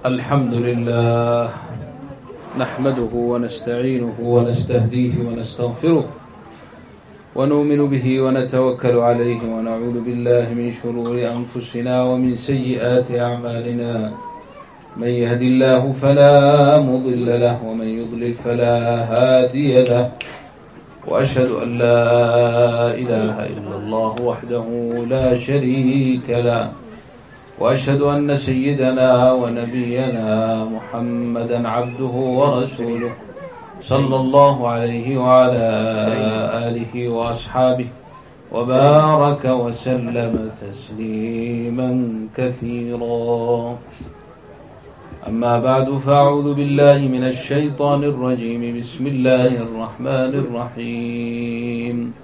الحمد لله نحمده ونستعينه ونستهديه ونستغفره ونؤمن به ونتوكل عليه ونعوذ بالله من شرور أنفسنا ومن سيئات أعمالنا من يهد الله فلا مضل له ومن يضلل فلا هادي له وأشهد أن لا إله إلا الله وحده لا شريك له وأشهد أن سيدنا ونبينا محمدا عبده ورسوله صلى الله عليه وعلى آله وأصحابه وبارك وسلم تسليما كثيرا. أما بعد فأعوذ بالله من الشيطان الرجيم. بسم الله الرحمن الرحيم.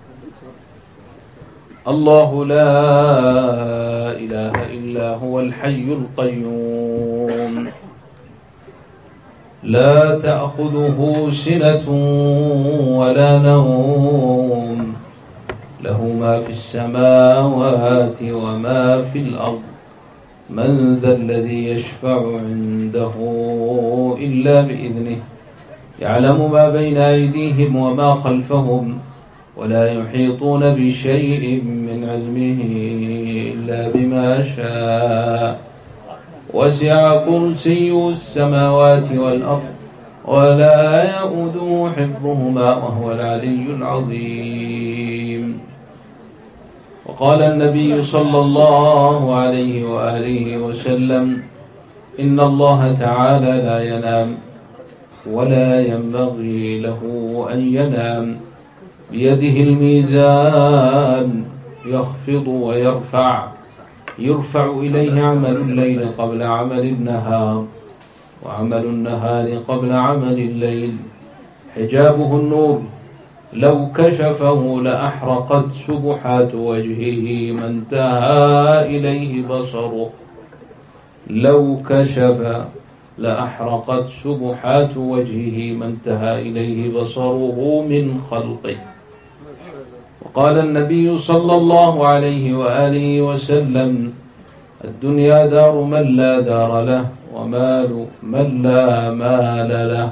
الله لا إله إلا هو الحي القيوم لا تأخذه سنة ولا نوم له ما في السماوات وما في الأرض من ذا الذي يشفع عنده إلا بإذنه يعلم ما بين أيديهم وما خلفهم ولا يحيطون بشيء من علمه إلا بما شاء وسع كرسيه السماوات والأرض ولا يؤوده حفظهما وهو العلي العظيم. وقال النبي صلى الله عليه وآله وسلم إن الله تعالى لا ينام ولا ينبغي له أن ينام بيده الميزان يخفض ويرفع يرفع إليه عمل الليل قبل عمل النهار وعمل النهار قبل عمل الليل حجابه النور لو كشفه لأحرقت سبحات وجهه ما انتهى إليه بصره لو كشف لأحرقت سبحات وجهه ما انتهى إليه بصره من خلقه. وقال النبي صلى الله عليه وآله وسلم الدنيا دار من لا دار له ومال من لا مال له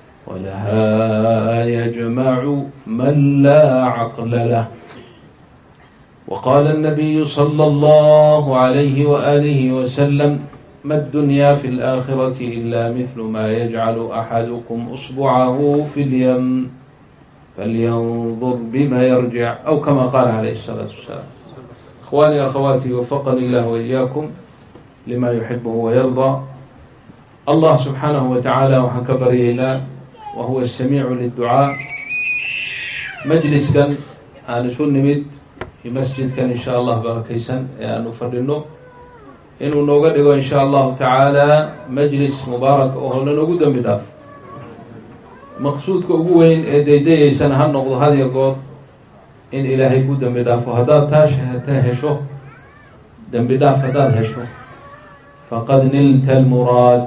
ولها يجمع من لا عقل له. وقال النبي صلى الله عليه وآله وسلم ما الدنيا في الآخرة إلا مثل ما يجعل أحدكم أصبعه في اليم فلينظر بما يرجع أو كما قال عليه الصلاة والسلام. إخواني أخواتي وفقني الله وإياكم لما يحبه ويرضى. الله سبحانه وتعالى waxaan ka baryaynaa وهو السميع للدعاء majliskan aan isu nimid masjidkan in sha allah barakaysan ee aanu fadhino inuu nooga dhigo in sha allahu tacaala majlis mubaarak oo lanoogu dambi dhaaf. maqsuudka ugu weyn ee daydayaysana ha noqdo hadiyo goor in ilaahay ku dambi dhaafo. haddaad taa hesho dambi dhaaf haddaad hesho faqad nilta almuraad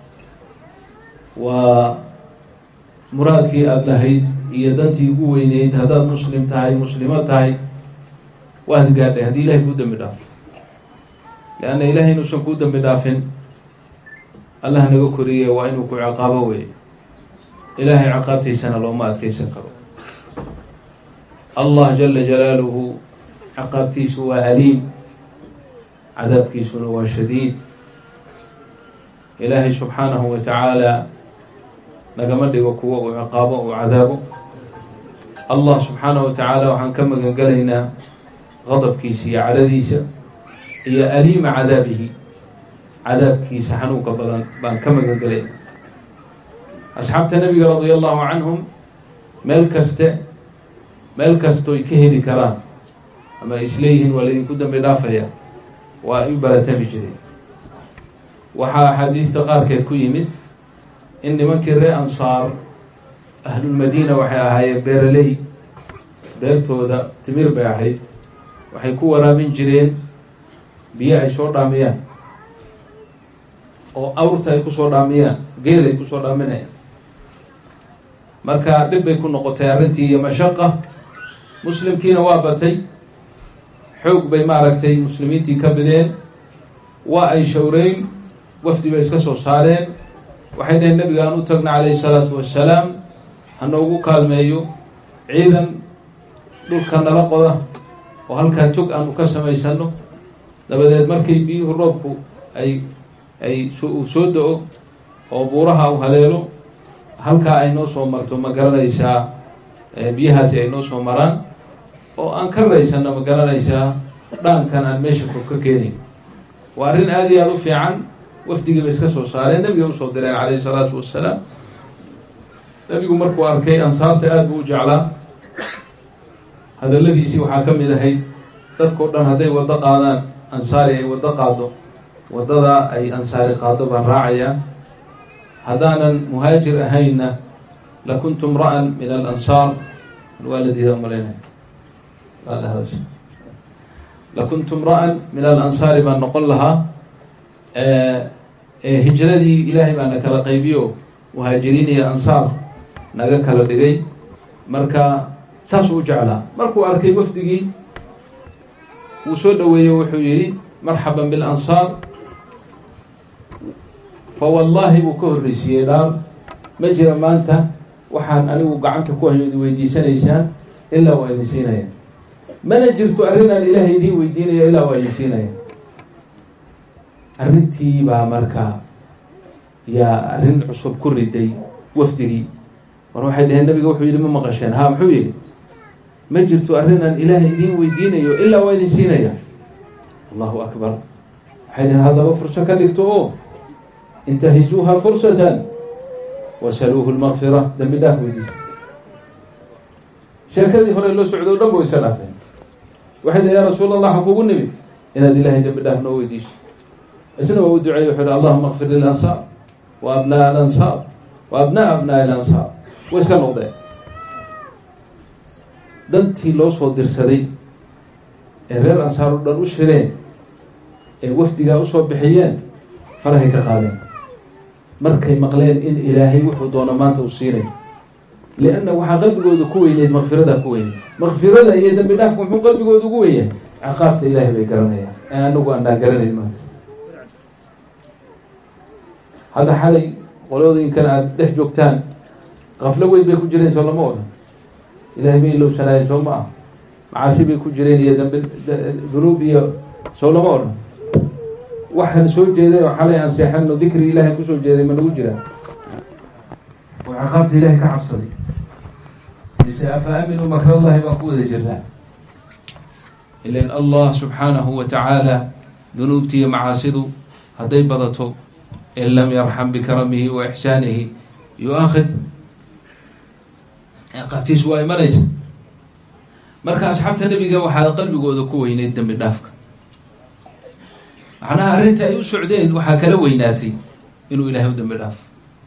waa muraadkii aada lahayd iyo dantii ugu weyneyd. haddaad muslim tahay muslimo tahay waad gaadhay haddii ilahay ku dambi dhaafo. leanna ilahay inuusan kuu dambi dhaafin allah naga koriye waa inuu ku ciqaabo wey. ilaahay ciqaabtiisana looma adkeysan karo. allah jala jalaaluhu ciqaabtiisu waa aliim cadaabkiisuna waa shadiid. ilaahay subxaanahu wa tacaala nagama dhigo kuwo uu ciqaabo uu cadaabo. allah subxaanahu wa tacaala waxaan ka magan galaynaa qadabkiisa iyo cadhadiisa iyo aliima cadaabihi cadaabkiisa xanuunka badan baan ka magan galayna. asxaabta nabiga radia allahu canhum meel kastoy ka heli karaan ama ay isleeyihiin waa laydinku dambi dhaafaya waa ay u baratami jireen. waxaa axaadiista qaarkeed ku yimid in nimankii reer ansaar ahlulmadiina waxay ahaayeen beeraley. beertooda timir bay ahayd. waxay ku waraabin jireen biyo ay soo dhaamiyaan oo awrta ay kusoo dhaamiyaan geel ay kusoo dhaaminayaan. marka dhib bay ku noqotay arrintii iyo mashaqa. muslimkiina waa batay xoog bay maaragtay muslimiintii ka bideen waa ay shawreyn wafdi bay iska soo saareen waxay dhaheen nabiga aan u tagna calayhi salaatu wassalaam hanoogu kaalmeeyo ciidan dhulka nala qoda oo halkaa tog aanu ka samaysano dabadeed markay biyuhu roobku uu soo da-o oo buuraha u haleelo halkaa ay noo soo marto ma garanaysaa biyahaasi ay noo soo maraan oo aan ka raysano ma garanaysaa dhaankan aan meesha fog ka keenayn waa arrin aada iyo aada u fiican wafdigii bay iska soo saareen nabiga usoo direen calayhi salaatu wassalaam nabigu markuu arkay ansaarta aada buu u jeclaa hadalladiisii waxaa ka mid ahayd dadkao dhan hadday waddo qaadaan ansaari ay waddo qaado waddada ay ansaari qaado baan raacayaa haddaanan muhaajir ahaynna lakuntu imra'an min alansaar waaladiida umalaynay lakuntu imra'an min alansaari baan noqon lahaa hijradii ilaahay baa na kala qaybiyo muhaajiriin iyo ansaar naga kala dhigay marka saasuu u jeclaa markuu arkay wafdigii wuu soo dhoweeyey wuxuu yidhi marxaban bilansaar fa wallaahi buu ka horreysiiyey dhaar ma jira maanta waxaan anigu gacanta ku hayo idin weydiisanaysaan ilaa waa idin siinaya mana jirto arrinaan ilaahay idiin weydiinayo ilaa waa idin siinaya arrintii baa markaa yaa arrin cusub ku riday wafdigii war waxay dhaheen nabiga wuxuu yidhi ma maqasheen ha muxuu yidhi ma jirto arrinaan ilaahay idiin weydiinayo ilaa waa idin siinaya allahu akbar waxay dhaheen haddaba furso ka dhigto oo intahizuuha fursatan wasaluuhu lmaqfira dambi dhaaf weydiista sheekadii hore loo socdo o dhan bo iska dhaafeen waxay dhaheen yaa rasuul allah waxaan kugu nimid inaad ilaahay dambi dhaaf noo weydiiso isna waa u duceeyey wuxuu hi allahuma akfir lilansaar wa abnaa alansaar wa abnaa abnaa alansaar way iska noqdeen dantii loo soo dirsaday ee reer ansaar o dhan u shireen ee wafdigaa usoo bixiyeen farahay ka qaadeen markay maqleen in ilaahay wuxuu doono maanta uu siinay lianna waxaa qalbigooda ku weyneyd makfiradaa ku weyneyd makfirada iyo dambi dhaafka muxuu qalbigooda ugu weynyahay ciqaabta ilaahay bay garanayaan ee anagu aanaa garanayn maanta hadda xalay qolooyinkan aada dhex joogtaan qaflo weyn bay ku jireen soo lama odhan ilaahay bay ilowsanaayeen soo ma ah macaasi bay ku jireen iyo dambi dunuub iyo soo lama odhan waxaan soo jeeday oo xalay aan seexano dikri ilaahay kusoo jeeday ma nagu jiraa oo ciqaabta ilaahay ka cabsaday mise afa aaminuu makrallahi baan ku wada jirnaa ilan allah subxaanahu wa tacaala dunuubtiiyo macaasidu hadday badato in lam yarxam bikaramihi wa ixsaanihi yu-aakhid ciqaabtiisu waa imanaysa marka asxaabta nebiga waxaa qalbigooda ku weyneyd dambi dhaafka macnaha arrinta ay u socdeen waxaa kala weynaatay inuu ilaahay u dambi dhaafo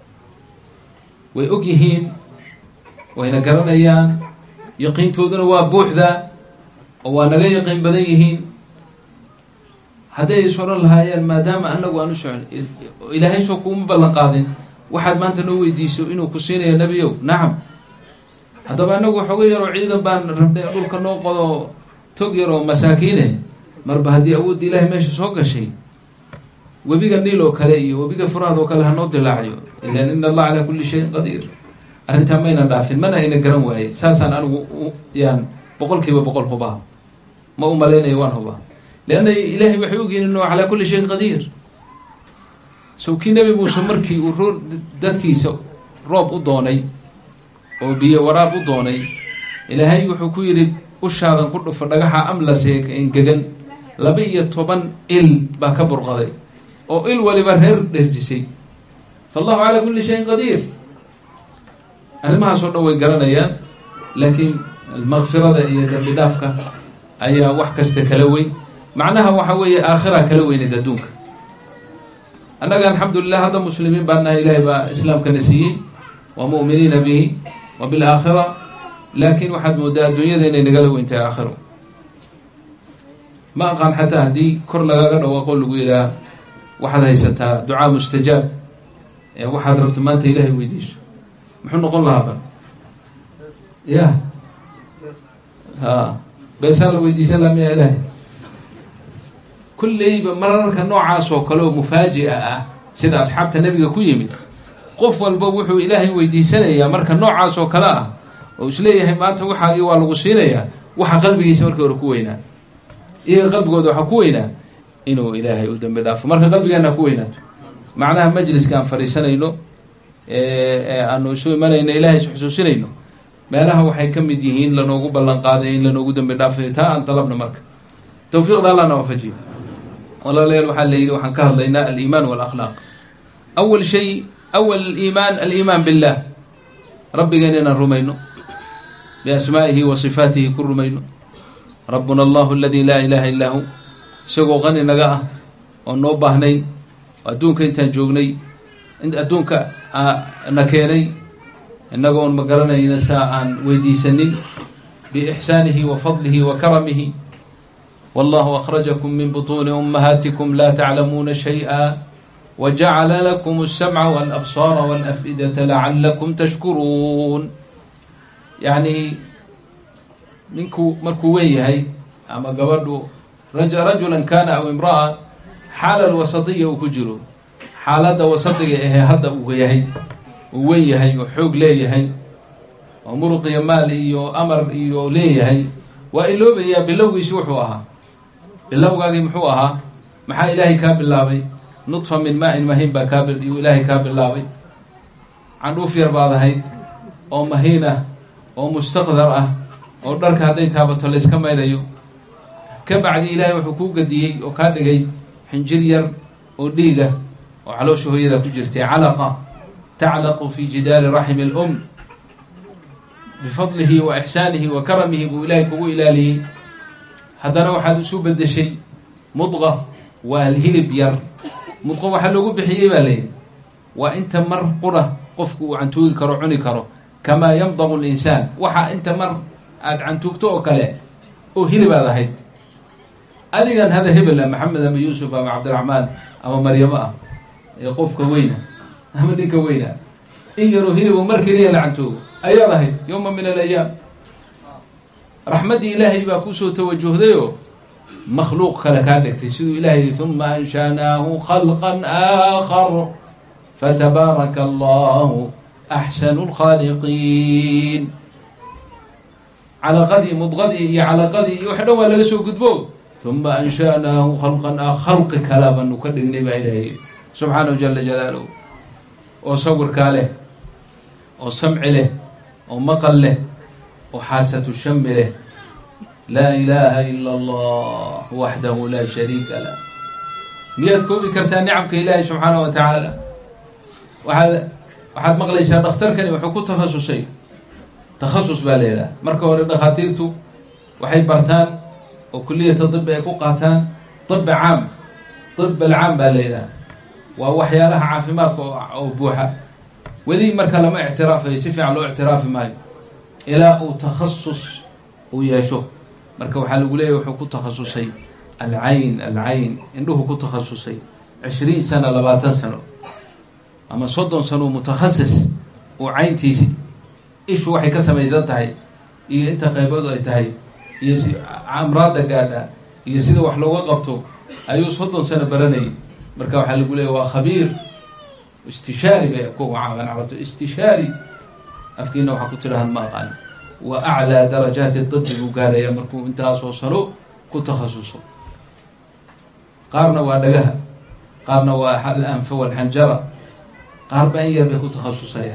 way og yihiin wayna garanayaan yaqiintooduna waa buuxdaa oo waa naga yaqiin badan yihiin hadday is odhan lahaayeen maadaama anagu aan u socon ilaahay soo kuuma ballan qaadin waxaad maanta noo weydiiso inuu ku siinayo nebiyow nacam haddaba anagu xogo yaroo ciidan baan rabnay dhulka noo qodo tog yaroo masaakiine marba haddii awoodda ilaahay meesha soo gashay webiga niil oo kale iyo webiga furaad oo kale hanoo dilaacayo ilan ina allah calaa kulli shayin qadiir arrintaa mayna dhaafin mana ayna garan waaye saasaan anigu yaan 100% hubaa ma u malaynayo waan hubaa leanna ilaahay waxay ogyihin inuu calaa kulli shayin qadiir sawkii nebi muuse markii uu dadkiisa roob u doonay oo biyo waraab u doonay ilaahay wuxuu ku yidhi ushaadan ku dhufo dhagaxa amlase engegan 12 il baa ka burqaday oo il waliba reer dherjisay fallahu calaa kulli shayin qadiir arrimahaas oo dhan way garanayaan laakiin almaqfirada iyo dambi dhaafka ayaa wax kasta kala weyn macnaha waxa weeye aakhira kala weyneed adduunka annaga alxamdulilah hadda muslimiin baan nahay ilaahay baa islaamkana siiyey wa mu'miniina bihi wa bilaakhira laakiin waxaad moodaa adduunyada inay nagala weyntahay aakhiro ma aqaan xataa haddii kor lagaga dhawaaqo lagu yidhaah waxaad haysataa ducaa mustajaab ee waxaad rabto maanta ilaahay weydiiso muxuu noqon lahaa ban ya ha beesaa la weydiisan laha miya ilaahay kulleyba mararka noocaas oo kale oo mufaaji'a ah sida asxaabta nebiga ku yimid qof walba wuxuu ilaahay weydiisanayaa marka noocaas oo kale ah oo isleeyahay maanta waxaagii waa lagu siinayaa waxa qalbigiisa markii hore ku weynaa iyaga qalbigooda waxaa ku weynaa inuu ilaahay u dambi dhaafo marka qalbigeena ku weynaato macnaha majliska aan fadhiisanayno aanu isu imanayno ilaahay isxusuusinayno meelaha waxay ka mid yihiin lanoogu ballan qaaday in lanoogu dambi dhaafay taa aan dalabna marka tawfiiqda allah na waafajiyo walaalayaal waxaa la yidhi waxaan ka hadlaynaa aliimaan walakhlaaq awal shay awal aliimaan aliimaan billah rabbigeena inaan rumayno biasmaa'ihi wa sifaatihi ku rumayno rabbuna allahu aladi laa ilaaha illaa hu isagoo qani naga ah oo noo baahnayn adduunka intaan joognay adduunka na keenay innaga oon ma garanayna saa aan weydiisanin biixsaanihi wa fadlihi wa karamihi wallahu akhrajakum min butuuni ummahaatikum laa taclamuuna shay'a wajacala lakum alsamca walabsaara walaf'idata lacalakum tashkuruun yacni ninku markuu weyn yahay ama gabadhu rajulan kana aw imra'a xaala alwasatiya uu ku jiro xaaladda wasatiga ahee hadda uu yahay uu weyn yahay oo xoog leeyahay oo muruq iyo maal iyo amar iyo leeyahay waa iloobayaa bilowgiisi wuxuu ahaa bilowgaagii muxuu ahaa maxaa ilaahay kaa bilaabay nudfa min maa-in mahiin baa iyuu ilaahay kaa bilaabay candhuuf yar baad ahayd oo mahiin ah oo mustaqdar ah oo dharka hadday taabato layska maynayo ka bacdi ilaahay wuxuu kuu gadiyey oo kaa dhigay xinjir yar oo dhiiga oo caloosha hooyada ku jirtay calaqa taclaqu fi jidaari raximi alum bifadlihi wa ixsaanihi wa karamihi buu ilaahay kugu ilaaliyey haddana waxaad isu bedeshay mudqa waa hilib yar mudqa waxaa loogu bixiyey baa layidhi waa inta mar qura qofku uu cantuugi karo cuni karo kamaa yamdaqu linsaan waxaa inta mar aada cantuugto oo kale oo hilibaad ahayd adigan hada hebel ah maxamed ama yuusuf ama cabdiraxmaan ama maryamo ah ee qofka weyna ama ninka weyna in yaroo hilibo mar keliya la cantoogo ayaad ahayd yowma min alayaam raxmaddii ilaahay baa kusoo tawajuhdayoo makhluuq kale kaa dhigtay siduu ilaahay huma anshaanaahu khalqan aakhar fatabaaraka allahu axsanu lkhaaliqiin calaqadii mudqadii iyo calaqadii iyo wax dhan waa laga soo gudbo uma anshaanaahu khalqan khalqi kala baanu ka dhignay baa ilaahay subxaanahu jala jalaaluhu oo sawirkaa leh oo samci leh oo maqal leh oo xaasatu shami leh laa ilaaha ila allah waxdahu laa shariika lah miyaad koobi kartaa nicamka ilaahay subxaanahu wa tacaala waxaad maqlaysaa dhakhtarkani wuxuu ku takhasusay takhasus baa la yidhaha marka hore dhakhaatiirtu waxay bartaan oo kuliyata dibi ay ku qaataan dibi caam dib alcaam baa la yidhaha waa waxyaalaha caafimaadka oo buuxa weli marka lama ictiraafayo si fiican loo ictiraafi maayo ilaa uu takhasus uu yeesho marka waxaa lagu leeyahy wuxuu ku takhasusay alcayn indhuhu ku takhasusay 20 sano 20 sano ama 30 sano mutakhasis uu cayntiisi ishu waxay ka samaysan tahay iyo inta qaybood ay tahay iyo si amraada gaadha iyo sida wax looga qabto ayuu 30 sano baranayay marka waxaa lagu leeyahy waa khabiir istishaari bay ku caawan carabto istishaari afkiina waxaa ku tirahan ma aqaan wa aclaa darajaati dibi buu gaaraya markuu intaasoo sano ku takhasuso qaarna waa dhagaha qaarna waa alanfa walxanjara qaarba in yar bay ku takhasusayaan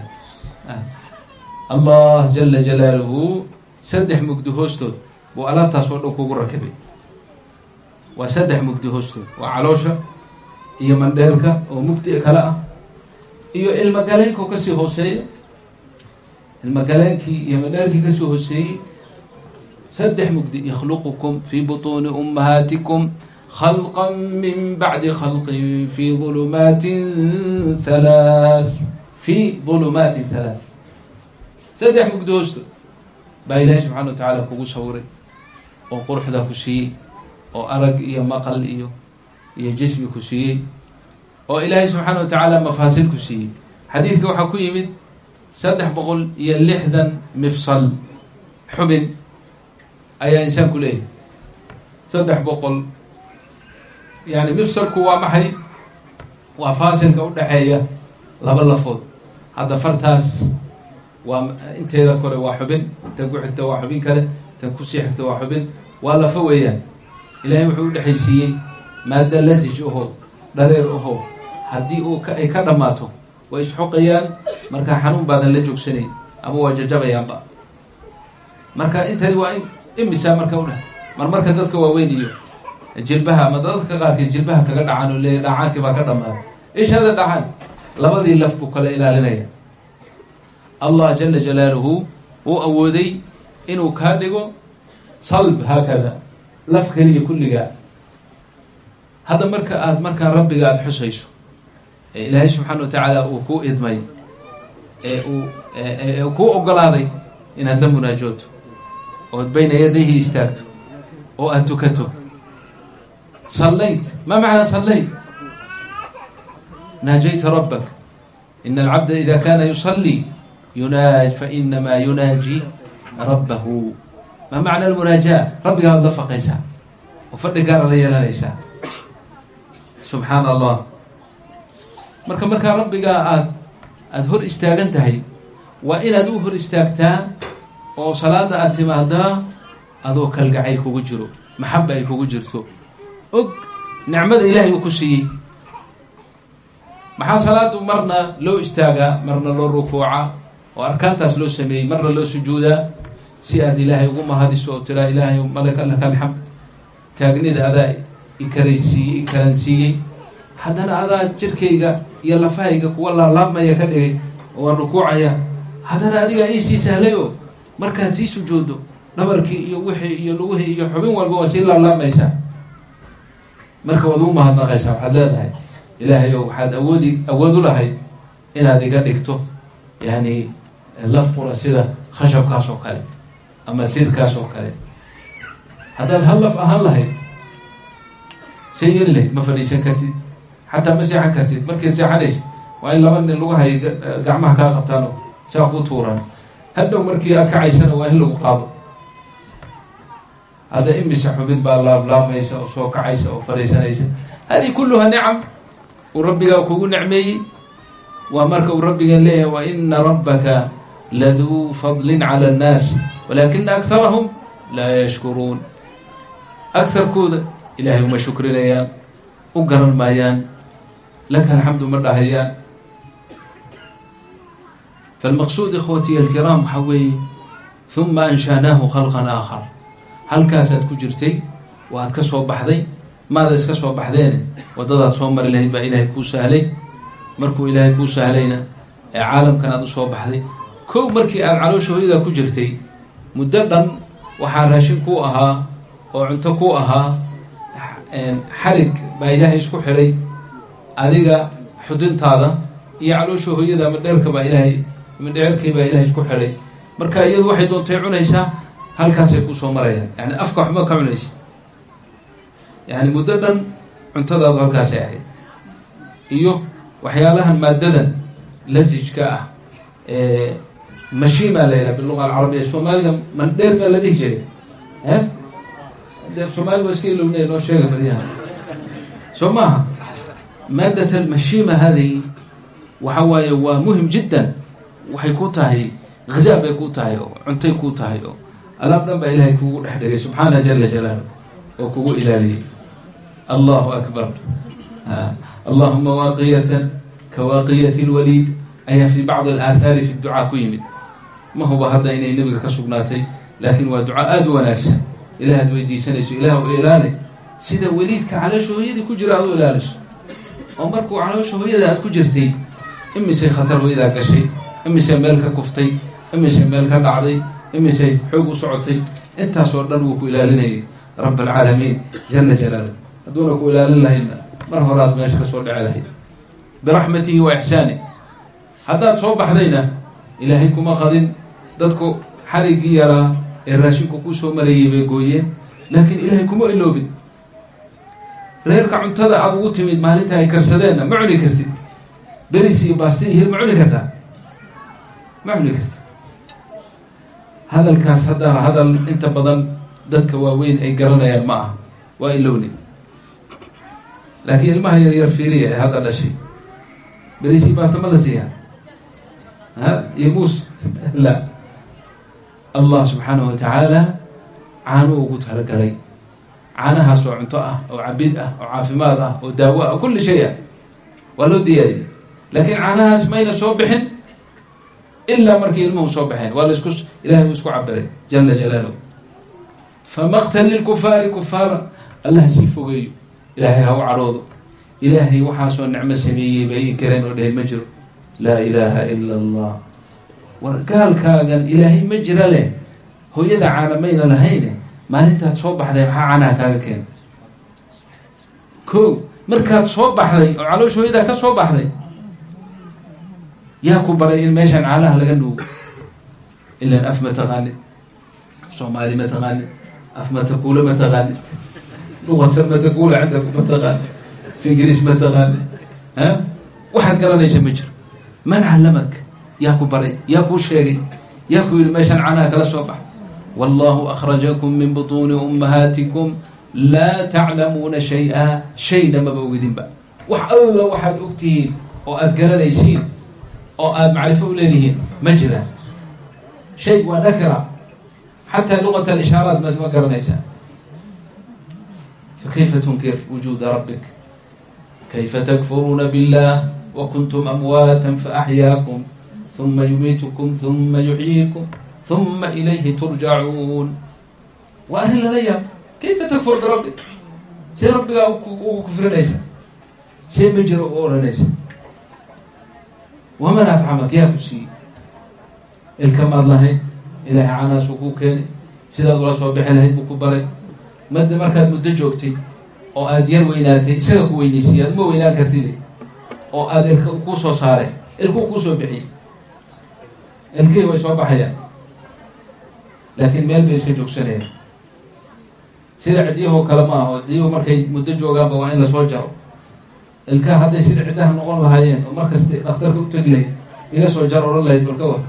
allah jala jalaaluhu 3 mugdi hoostood buu alaabtaas oo dhan kugu rakibay waa 3 mugdi hoostood waa caloosha iyo mandheerka oo mugdi kale ah iyo ilmagaleenka oo kasii hooseeya ilmagaleenkii iyo mandheerkii kasii hooseeyey 3 mugdi yakhluqukum fi butuuni ummahaatikum khalqan min bacdi khalqin fi ظulumaatin 3 3 mugdi hoostood baa ilaahay subxana wa tacaala kugu sawiray oo quruxda ku siiyey oo arag iyo maqal iyo jismi ku siiyey oo ilaahay subxaana wa tacaala mafaasil ku siiyey xadiidka waxaa ku yimid 360 mifsal xubin ayaa insaanku leeyahay 300 yani mifsalku waa maxay waa faasilka u dhaxeeya laba lafood. hadda fartaas waa inteeda kore waa xubin, tan ku xigta waa xubin kale, tan kusii xigta waa xubin, waa lafo weeyaan. ilaahay wuxuu u dhexaysiiyey maada lasij aho dhareer aho haddii ay ka dhammaato way isxoqayaan, markaa xanuun baadan la joogsanayn ama waa jajabayaanba. marka intani waa imisa marka udheh marmarka dadka waaweyn iyo jilbaha ama dadka qaarkiis jilbaha kaga dhacan oo leeya dhacaankii baa ka dhammaaday. ish hada dhacan labadii laf buu kala ilaalinaya. allah jala jalaaluhu uu awooday inuu kaa dhigo salb haakada laf keliya kulligaa. hadda markaa rabbiga aada xusayso ee ilaahay subxaana wa tacaala uu kuu idmay ee uu kuu ogolaaday inaad la munaajooto ood bayna yadayhi istaagto oo aad tukato. sallayt, ma macnaa sallayt? naajayta rabbak. ina alcabda ida kana yusallii fainamaa yunaaji rabbahu. ma macna almunaajaa? rabbigaa ad la faqaysaa oo fadhi gaara la yeelanaysaa. subxaana allah. markaa rabbigaa aada hor istaagan tahay waa inaad u hor istaagtaa oo salaada aad timaadaa adoo kalgacayl kugu jiro, maxaba ay kugu jirto, og nicmada ilaahay uu ku siiyey. maxaa salaadu marna loo istaagaa, marna loo rukuuca oo arkaantaas loo sameeyey, marna loo sujuudaa si aad ilaahay ugu mahadiso oo tiraa ilaahay laka alxamd, taagnida adaa ikaransiiyey, haddana adaa jirkayga iyo lafahayga kuwa laablaabmaya ka dhigay oo waa rukuucaya, haddana adigaa iisii sahlay oo markaad sii sujuuddo dhabarkii iyo wixii iyo lugihii iyo xubin walba waa sii laablaabmaysaa. marka waad ugu mahadnaqaysaa, waxaad leedahay ilaahay oo waxaad awood u lahayd inaad iga dhigto yani laf qura sida khashabkaas oo kale ama tirkaas oo kale. haddaad hal laf ahaan lahayd say yeli lahayd? ma fadhiisan kartid, xataa ma seexan kartid. markaad seexanaysid waa in laba nin lugahay gacmaha kaa qabtaano saa ku tuuraan. hadhow markii aad kacaysana waa in lagu qaado. hadda imisa xubin baa laablaabmaysa oo soo kacaysa oo fadhiisanaysa. hadi kulluha nicam uu rabbigaa kugu nicmeeyey. waa marka uu rabbigan leeyahay wa ina rabbaka laduu fadlin cala annaas walaakina akharahum laa yashkuruun. akarkooda ilaahay uma shukrinayaan, u garan maayaan, laka alxamdu ma dhahayaan. falmaqsuud ikhwatiya alkiraam waxaa weeye huma anshaanaahu khalqan aakhar. halkaasaad ku jirtay, waad ka soo baxday, maada iska soo baxdeene waddadaad soo mari lahayd baa ilaahay kuu sahlay. markuu ilaahay kuu sahlayna ee caalamkan aad u soo baxday. kow markii aad caloosha hooyadaa ku jirtay muddo dhan waxaa raashin kuu ahaa oo cunto kuu ahaa, xarig baa ilaahay isku xidhay adiga xudintaada iyo caloosha hooyada madheerka baa ilaahay madheerkii baa ilaahay isku xidhay. marka iyadu waxay doontay cunaysaa, halkaasay kuu soo marayaan. yani afka waxba ka cunaysa, yani muddo dhan cuntadaadu halkaasay ahayd. iyo waxyaalahan maadadan lasijka ah mashiima la yidhaha biluga alcarabiya. soomaaliga mandheer baa la dhihi jiray. soomaali waa iska ilowna noo sheega baryaha soo maaha. maadat almashiima hadihi waxa waaye waa muhim jiddan. waxay ku tahay ghadaa bay ku tahay oo cuntay ku tahay oo alaab dhan baa ilaahay kugu dhex dhigay subxaana jala jalaalu oo kugu ilaaliyey. allahu akbar. allahuma waaqiyatan ka waaqiyati lwaliid ayaa fi bacdi alaahaari fi ducaa ku yimid. ma huba hadda inay nebiga ka sugnaatay, laakiin waa ducaa aada u wanaagsan. ilaah ad weydiisanayso ilaah u ilaali sida weliidka caloosha hooyadii ku jira aad u ilaaliso. oo markuu caloosha hooyada aad ku jirtay imisay khatar hooyadaa gashay, imisay meel ka kuftay, imisay meel ka dhacday, imisay xoog u socotay. intaasoo dhan wuu ku ilaalinayay rabb alcaalamiin jala jalaaluh. hadduuna ku ilaalin lahayna mar horaad meesha ka soo dheci lahayd. biraxmatihi wa ixsaani. haddaad soo baxdayna ilaahay kuma qadin. dadku xariggii yaraa ee raashinku kuu soo marayay bay gooyeen, laakiin ilaahay kuma iloobin. reerka cuntada aada ugu timid maalinta ay karsadeenna ma cuni kartid. beris iyo baasti iyo hil ma cuni kartaa? ma cuni kartid. hadalkaas hadda hadal inta badan dadka waaweyn ay garanayaan ma aha, waa ilowni. laakiin ilmaha yaryar fiiriya ee hadda dhashay بريسي باستملسيها ها يموس لا الله سبحانه وتعالى عانو قلت هرقلي عانها سو عنتوء أو عبيد أو عافماء أو دواء أو كل شيء ولو ديالي لكن عانها اسمين صوبحن إلا مركي المهم صوبحين ولا يسكس إلهي يسكو عبري جل جلاله فمقتل للكفار كفار الله سيفوغيو إلهي هو عروضه إلهي وحاسو النعمة سمية بأي كرين وديه مجر لا إله إلا الله وقال كاغن إلهي مجر له هو يدع عالمين لهين ما انت تصوبح لي محا عنها كاغا كين كو مركا تصوبح لي وعلو شو إذا كصوبح لي ياكو بري الميشان عالها لغنو إلا الأف متغاني صومالي متغاني أف متقول متغاني لغة متقول عندك متغاني في إنجليز متغاني ها واحد قال ليش مجر من علمك ياكو بري ياكو شيري ياكو الميشان عنها كلا صوبح والله أخرجكم من بطون أمهاتكم لا تعلمون شيئا شيئا ما بوجدين بقى الله واحد أكتين أو أذكر ليسين أو معرفة إليه مجرى شيء ونكرة حتى لغة الإشارات ما تذكر نيسان فكيف تنكر وجود ربك كيف تكفرون بالله وكنتم أمواتا فأحياكم ثم يميتكم ثم يحييكم ثم إليه ترجعون وأهل الأيام كيف تكفر بربك شيء ربك وكفر ليس شيء مجرى أورا ليس ومن أطعمك يا كسي الكم الله إلهي عنا سكوكين سيدا الله صباح الله بكبره مد مركز مد جوكتي أو أدير ويناتي سلك وينيسي مو وينا كرتيلي أو أدير كوسو صاري الكوسو بعيد الكي هو صباح حياة لكن ميل بيسك جوكسنين سيدا عديه كلامه وديه مركز مد جوكان بوين لسوجره الكا هذا يصير عندها نقول لهايين ومركز اخترت تجلي إلى سوجر الله يباركه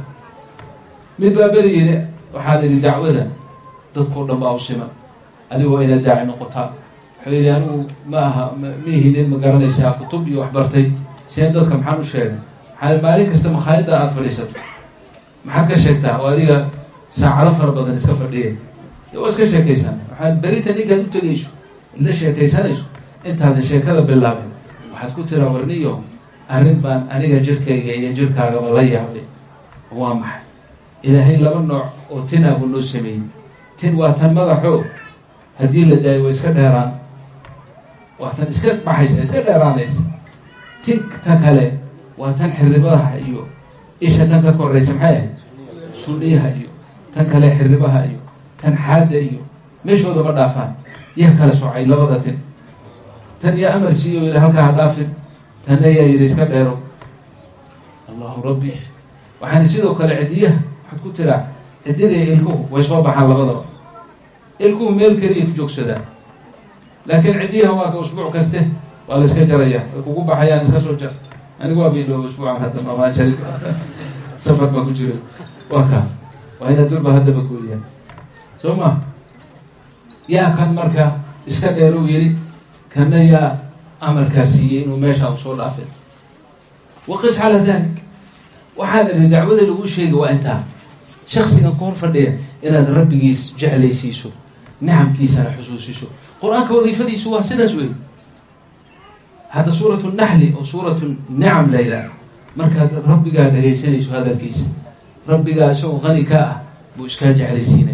متبابري وحال دعوة تذكر لما أوسمه هذه هو إلى داعي نقطة حيل أنه ما ميه لين مقارنة شاء كتب وحبرتي سيندر كم حنو شيء حال مالك استم خالد أفريشته ما حد كشكتها وهذه ساعة فربنا نسكفر ليه يواسك شيء كيسان حال بريت أني قد تجيش إلا شيء كيسان إيش أنت هذا الشيء كذا بالله waxaad ku tira warniyo arrin baan aniga jirkayga iyo jirkaaga la yaabay waa maxay ilaahay laba nooc oo tin abu noo sameeyay tin waa tan madaxo hadii la daayo iska dheeraan waa tan iska baxaysa iska dheeraanaysa tin ta kale waa tan xirribaha iyo isha tan ka koraysa maxay suuliyaha iyo tan kale xirribaha iyo tan xaada iyo meeshooda ma dhaafaan yaa kala soocay labada tin tan يا أمر سيو إلى هلك هدافن tan يا يريسك ديرو الله ربي وحن سيدو كل عديه حد كنت لا عديه إلكو ويصوب حال غضب إلكو ميل كريك جوكسدا لكن عديه هو كأسبوع كسته ولا سكجريه كوكوب حياة سكسوجا أنا قابي له أسبوع حتى ما شريك سفر ما كجري وكا وهنا درب هذا بقوليه ثم يا كان مركا إسكديرو يري كان يا أمر كاسيين وماشى وصول أفل وقس على ذلك وحال الدعوة اللي هو شيء وأنت شخص يكون فرديه إن رب جيس جعل يسيسو نعم كيس على حسوس يسو قرآن كوظيفة يسوى سنة سوي هذا سورة النحل أو سورة النعم ليلى مركز رب قال يسيسو هذا الكيس رب قال سو غني كاء بوشكا جعل يسينا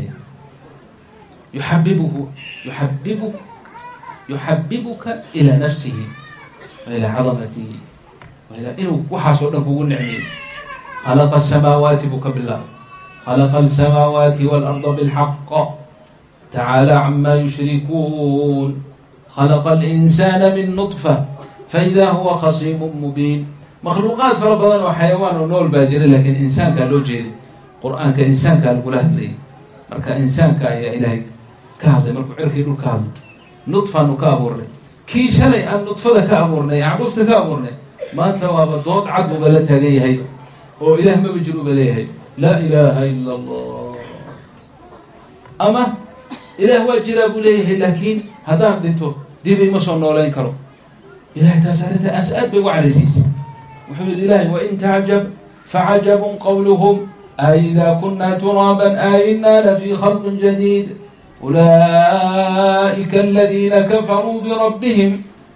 يحببك إلى نفسه وإلى عظمته وإلى إنه وحاسو لك ونعمين خلق السماوات بك بالله خلق السماوات والأرض بالحق تعالى عما يشركون خلق الإنسان من نطفة فإذا هو خصيم مبين مخلوقات فربضان وحيوان ونول باجر لكن إنسان كان له جيري قرآن كإنسان كان قلاه لي مركا إنسان كاهي إلهي كاهضي مركو عركي يقول كاهضي نطفة نكابورني كي شلي أن نطفة كابورني عبوفت كابورني ما تواب ضوء عبو بلتها ليه وإله ما بجروب ليه لا إله إلا الله أما إله واجراب ليه لكن هذا بديتو ديبي مصر نولين كرو إله تسارته أسأل بوعرزيز wuxuu yidhi ilaahay wain tacjab facajabun qowluhum أإذا كنا ترابا أإنا لفي خلق جديد أولئك الذين كفروا بربهم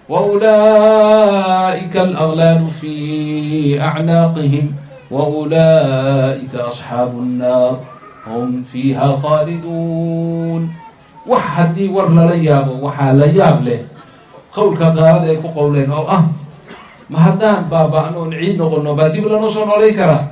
وأولئك الأغلال في أعناقهم وأولئك أصحاب النار هم فيها خالدون وحدي ورنا ليابه وحا لياب له قولك قارد يكو قولين أو ما هدان بابا أنو نعيد نقولنا بادي بلا نصن عليك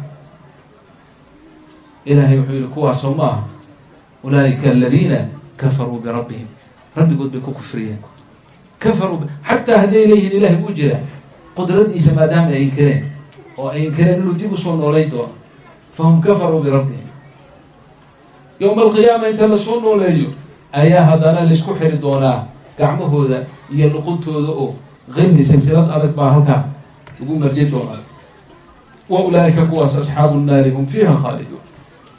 إلهي وحيل كواس الله أولئك الذين كفروا بربهم ربي قد بكو كفريا كفروا حتى هدي إليه الإله بوجرة قدرتي سما دام إنكرين وإنكرين له تيبو صون وليدوا فهم كفروا بربهم يوم القيامة يتلصون وليدوا أيا هذانا لسكو حردونا كعمه هذا يلقنت هذا غني سلسلة أرك باهلك يقول مرجيتونا وأولئك كواس أصحاب النار هم فيها خالدون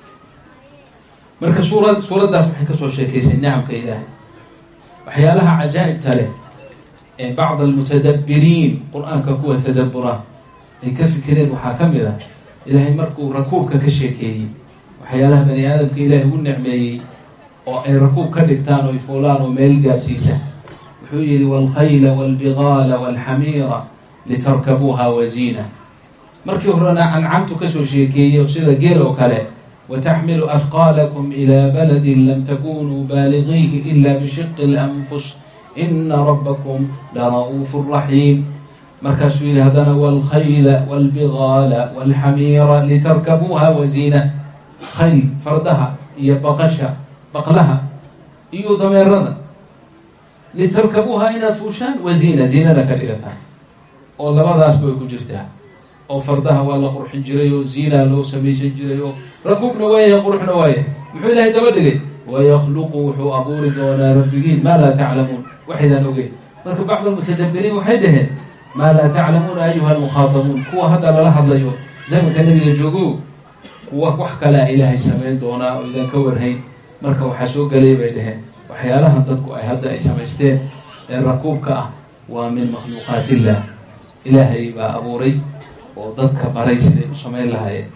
marka suuradaas waxay ka soo sheekaysay nicamka ilaahay waxyaalaha cajaa'ibta leh ee bacd almutadabbiriin qur-aanka kuwa tadabbura ay ka fikireen waxaa ka mid ah ilaahay markuu rakuubka ka sheekeeyey waxyaalaha bani aadamka ilaahay ugu nicmeeyey oo ay rakuub ka dhigtaan oo ay fuulaan oo meel gaarsiisa wuxuu yidhi waalkhayla waalbigaala waalxamiira litarkabuuha waziina markii horena ancamtu ka soo sheekeeyey oo sida geel oo kale وتحمل أثقالكم إلى بلد لم تكونوا بالغيه إلا بشق الأنفس إن ربكم لرؤوف رحيم مركز إلى هذا والخيل والبغال والحمير لتركبوها وزينة خيل فردها يبقشها بقلها ضميرنا لتركبوها إلى فوشان وزينة زينة لك الإلتان والله ماذا أسبوع كجرتها oo fardaha waa la qurxin jiray oo ziina loo samaysan jiray oo rakuubna waaya qurxna waaya muxuu ilaahay daba dhigay wayakhluqu wuxuu abuuri doonaa rabbigiin maa laa taclamuun waxaydaan ogeyn marka bacd almutadabbiriin waxay dhaheen maa laa taclamuuna ayuha almukhaatabuun kuwa hadda lala hadlayo zamanka nabiga joogo kuwa wax kalea ilaahay samayn doonaa oo idan ka warhayn marka waxaa soo gelay bay dhaheen waxyaalahan dadku ay hadda ay samaysteen ee rakuubka ah waa min makhluuqaat illah ilaahay baa abuuray oo dadka baray siday u samayn lahaayeen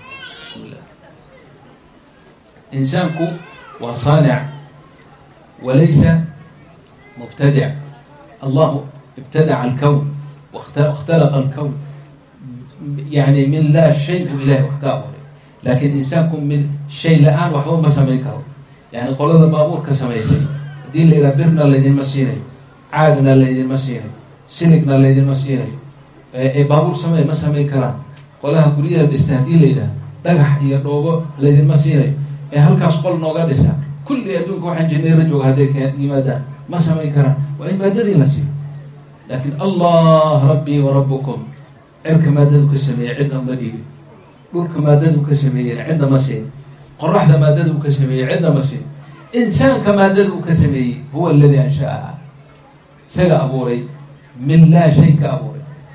insaanku waa saanic walaysa mubtadic allahu ibtadaca alkown wakhtalaqa alkown yani min laa shay buu ilahay wax ka abuuray laakiin insaanku min shay la-aan waxba ma samayn karo yani qolada baabuurka samaysay haddii la yidhaha birna laydinma siinayo caagna laydinma siinayo siligna laydinma siinayo baabuur samey ma samayn karaan qolaha guryaha dhista haddii la yidhaha dhagax iyo dhoobo laydinma siinayo ee halkaas qol nooga dhisa kulli adduunka waxaan jineera jooga hadday yimaadaan ma samayn karaan waa in maadadii la siiyo laakiin allah rabbii wa rabbukum cirka maadadu ka sameeyey cidna uma dhiibin dhulka maadadu ka sameeyeyna cidna ma siin qoraxda maadadu ka sameeyey cidna ma siin insaanka maadadu ka sameeyey huwa aladi ansha'aha isaga abuuray min laa shay ka abuuray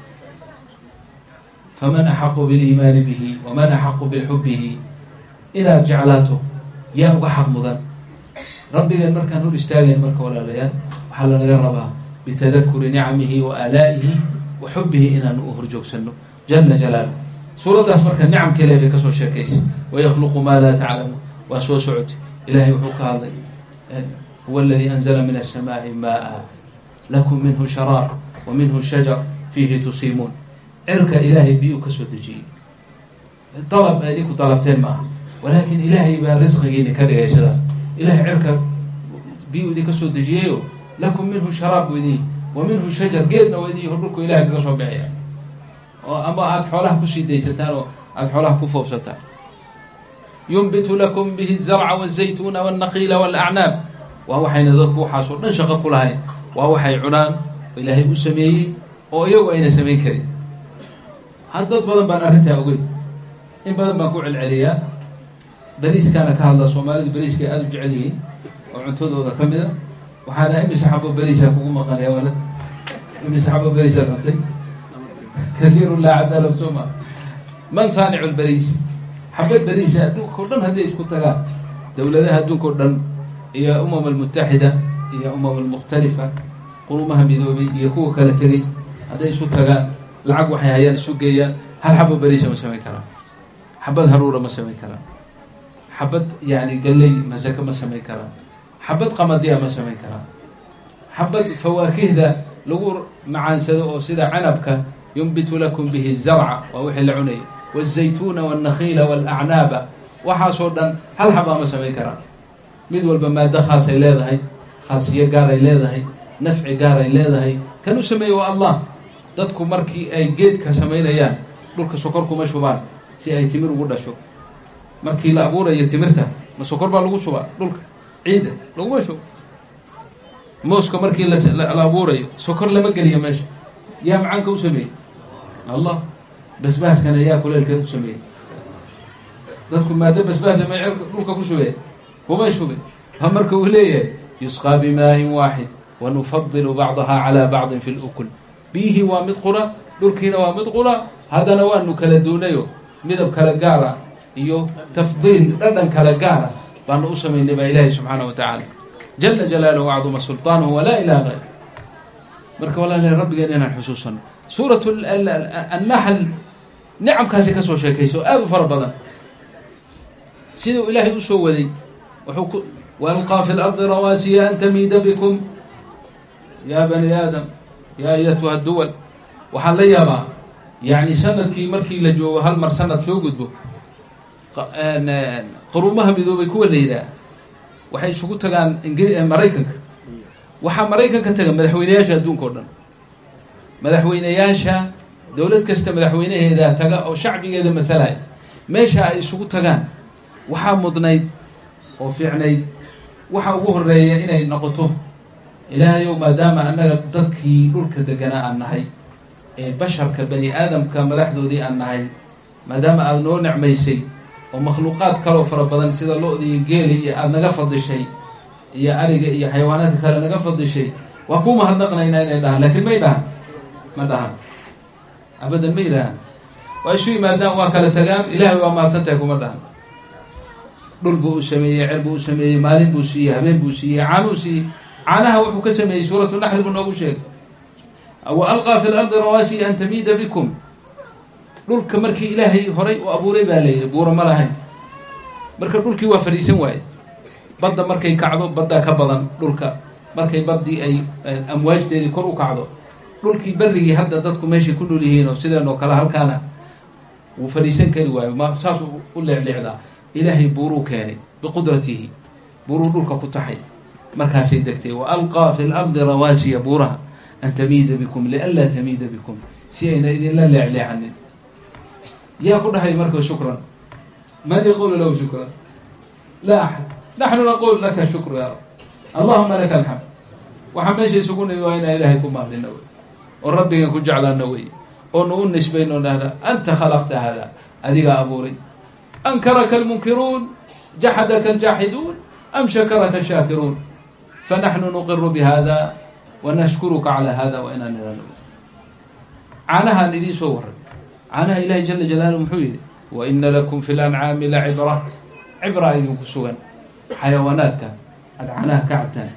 faman axaqu biliimaani bihi waman axaqu bixubbihi inaad jeclaato yaa uga xaq mudan rabbigeen markaan hor istaagayn marka walaalayaal waxaa lanaga rabaa bitadakuri nicamihi wa aalaa'ihi wa xubbihi inaan u horjoogsano jala jalaaluh suuraddaas marka nicamka ilahay bay kasoo sheekaysay wayakhluqu maa laa taclamuun waa soo socotay ilahay wuxuu ka hadlay huwa aladii anzala min aلsamaa'i maa'a lakum minhu sharaab wa minhu shajar fiihi tusiimuun cirka ilaahay biyuu ka soo dejiyey dalab ay idinku dalabteen maaha walaakin ilaahay baa risqigiini ka dhigay sidaas ilahay cirka biyuu idinka soo dejiyeyo lakum minhu sharaab buu idin wa minhu shajar geedna waa idin dhulku ilahay kaga soo bixiya oo ama aada xoolaha kusii daysataan oo aada xoolaha ku foofsataan yunbitu lakum bihi الzarca wالzaytuna wالnakiila wاlacnaab waa waxayna dadku waxaas oo dhan shaqo ku lahayn waa waxay cunaan oo ilaahay u sameeyey oo iyagu ayna samayn karin had dad badan baan arrintaa ogeyn in badan baan ku celceliyaa beriiskaana ka hadlaa soomaalidu beriiskay aada u jecel yihiin oo cuntadooda ka mid a waxaana imise xabo beriisa kugu maqanaya walad imise xabo beriisaad cuntay kaiiru laa cadaalab soo maa man saanicu lberiis xabad beriisa adduunka o dhan hadday isku tagaan dowladaha adduunka o dhan iyo umam almutaxida iyo umam almukhtalifa qurumaha midoobay iyo kuwa kala tegay hadday isu tagaan lacag waxay hayaan isu geeyaan hal xabo beriisa ma samayn karaan, xabad haruura ma samayn karaan, xabad yani galley masaka ma samayn karaan, xabad qamadiya ma samayn karaan, xabad fawaakihda lagu macaansado oo sida canabka yunbitu lakum bihi zarca waa wixii la cunayay, wالzaytuna wالnakiila wاlacnaaba, waxaasoo dhan hal xabaa ma samayn karaan. mid walba maado khaasay leedahay, khaasiyo gaaray leedahay, nafci gaaray leedahay. kan u sameeye waa allah. dadku markii ay geedka samaynayaan dhulka sokor kuma shubaan si ay timir ugu dhasho. markii la abuurayo timirta ma sokor baa lagu shubaa dhulka, ciidda laguma shubo. mooska markii la abuurayo sokor lama geliyo meesha. yaa macaanka u sameeyey allah. basbaaskana yaa kuleelkeed u sameeyey. dadku maado basbaasa may dhulka ku shubeen kuma shubin. ha marka uu leeyahay yusqaa bimaa'in waaxid wanufadilu bacdaha calaa bacdin fi lukul. biyihii waa mid qura, dhulkiina waa mid qura, haddana waanu kala duunayo midab kala gaara iyo tafdiil dhadhan kala gaara baanu u samaynay baa ilaahay subxaanahu wa tacaala jala jalaaluhu wacduma sulطaanuhu walaa ilaha gayr. marka walaalahay rabbigeena inaan xusuusano. suurat annaxl nicamkaasi ka soo sheekayso aada u fara badan. siduu ilaahay u soo waday wuxuu walqaa fi lardi rawaasiya an tamiida bikum yaa bani aadam yaa ayatuha duwal. waxaan la yaabaa yani sanadkii markii la joogo hal mar sanad soo gudbo qaruumaha midoobay kuwa la yidhaah waxay isugu tagaan maraykanka. waxaa maraykanka taga madaxweyneyaasha adduunka o dhan. madaxweyneyaasha dowlad kasta madaxweynaheeda taga oo shacbigeeda matalaya. meesha ay isugu tagaan waxaa mudnayd oo fiicnayd waxa ugu horeeya inay noqoto ilaahayow maadaama annaga dadkii dhulka deganaa aan nahay ee basharka bani aadamka madaxdoodii aan nahay, maadaama aada noo nicmaysay oo makhluuqaad kaloo fara badan sida lo-da iyo geeli iyo aada naga fadishay iyo ariga iyo xayawaanaadka kale naga fadishay, waa kuu mahadnaqnaynaa inay dhahaan. laakiin may dhahan, ma dhahan abadan ma yidhaahan. waa isu yimaadaan waa kala tagaan, ilaahay waa mahadsantahay kuma dhahan. dhul buu u sameeyey, cer buu u sameeyey, maalin buu siiyey, habeen buu siiyey, caanuu siiyey. caanaha wuxuu ka sameeyey suuratu naxli buu noogu sheegay wa alqaa fi lardi rawaasiya an tamiida bikum. dhulka markii ilaahay horay u abuuray baa layidhi buuro ma lahayn. marka dhulkii waa fadhiisan waaye. badda markay kacdo baddaa ka badan dhulka. markay baddii ay amwaajteedii kor u kacdo dhulkii berrigii hadda dadku meeshay ku nool yihiin oo sideenoo kale halkaana wuu fadhiisan kari waayo. saas u leecleecdaa. ilaahay buuruu keenay biqudratihi, buuruu dhulka ku taxay. markaasay degtay wa alqaa fi lardi rawaasiya buuraha an tamiida bikum lianlaa tamiida bikum, si ayna idinla leecleecanin. yaa ku dhahay marka shukran? man yaqulu lahu shukran? laa axad. naxnu naqul laka shukru ya rab, allahuma laka alxamd. waxaa meesha isugu nimi waa inaan ilaahay ku mahdina wey, oo rabbigan ku jeclaana wey, oonu u nisbayno dhahna anta khalaqta hada, adigaa abuuray. ankaraka almunkiruun, jaxadaka aljaaxiduun, am shakaraka shaakiruun. fanaxnu nuqiru bihada wanashkuruka calaa hada wa inaa nirano. caanahaan idiin soo waray. caanaha ilaahay jala jalaaluhu muxuu yidhi wa ina lakum fi lancaami la cibra. cibraa idinku sugan xayawaanaadka aad caanaha ka cabtaan.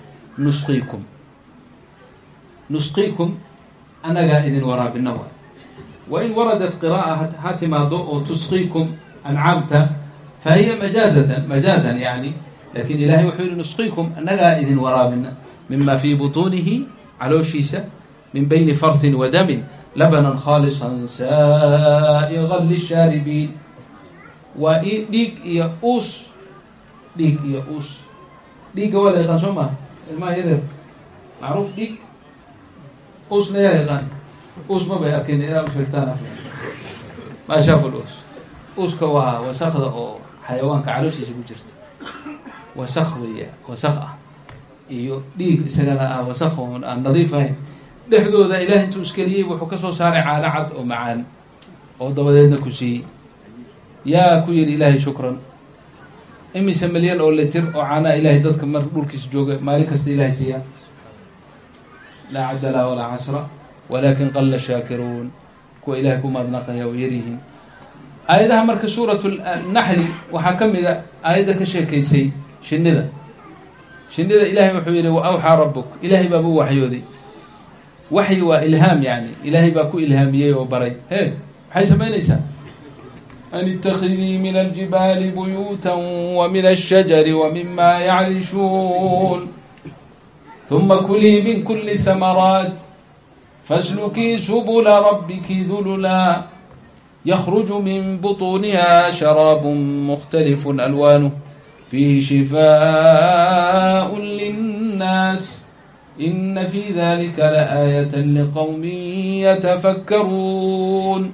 nusqiikum anagaa idin waraabina waay. wa in waradat qiraa'a ha timaado oo tusqiikum ancaamta fa hiya majaazan yani, lakin ilahay wuxuu yihi nusqiikum anagaa idin waraabina mima fii butuunihi calooshiisa min bayni farthin wa damin labanan khaalisan saa'igan lishaaribiin. waa dhiig iyo uus. dhiig iyo uus. dhiigga waa la yaqaan soo maha ilmaha yareer macruuf dhiig. uusna yaa yaqaan. uus ma bay arkin inaa u sheegtaan maa shaafu uus. uuska waa wasakda oo xayawaanka calooshiisa ku jirta. wasak weya, wasak ah iyo dhiig isagana ah wasak oo aan nadiif ahayn. dhexdooda ilaah intuu iskeliyey wuxuu ka soo saaray caano cad oo macaan oo dabadeedna ku siiyey. yaa ku yidhi ilaahay shukran? imise milyan oo litir oo caanaa ilaahay dadka mar dhulkiisa jooga maalin kasta ilaahay siiyaa. laa cadda laha walaa casra walaakin qalla shaakiruun. kuwa ilaahay ku maadnaqaya oo yaryihiin. aayadaha marka suuratu naxli waxaa ka mida aayadda ka sheekaysay shinnida. shinnida ilaahay wuxuu yidhi wa awxaa rabbuk, ilaahay baaba u waxyooday. waxyi waa ilhaam yani, ilaahay baa ku ilhaamiyey oo baray. he maxay samaynaysaa an ittakhidii min aljibaali buyuutan wa min alshajari wa mima yacrishuun ثuma kulii min kuli hamaraat faslukii subula rabbiki dulula yakhruju min buطuniha sharaab mukhtalifu alwaanuh fiihi shifaaء linnaas ina fi dalika laaayat liqowmi yatafakkaruun.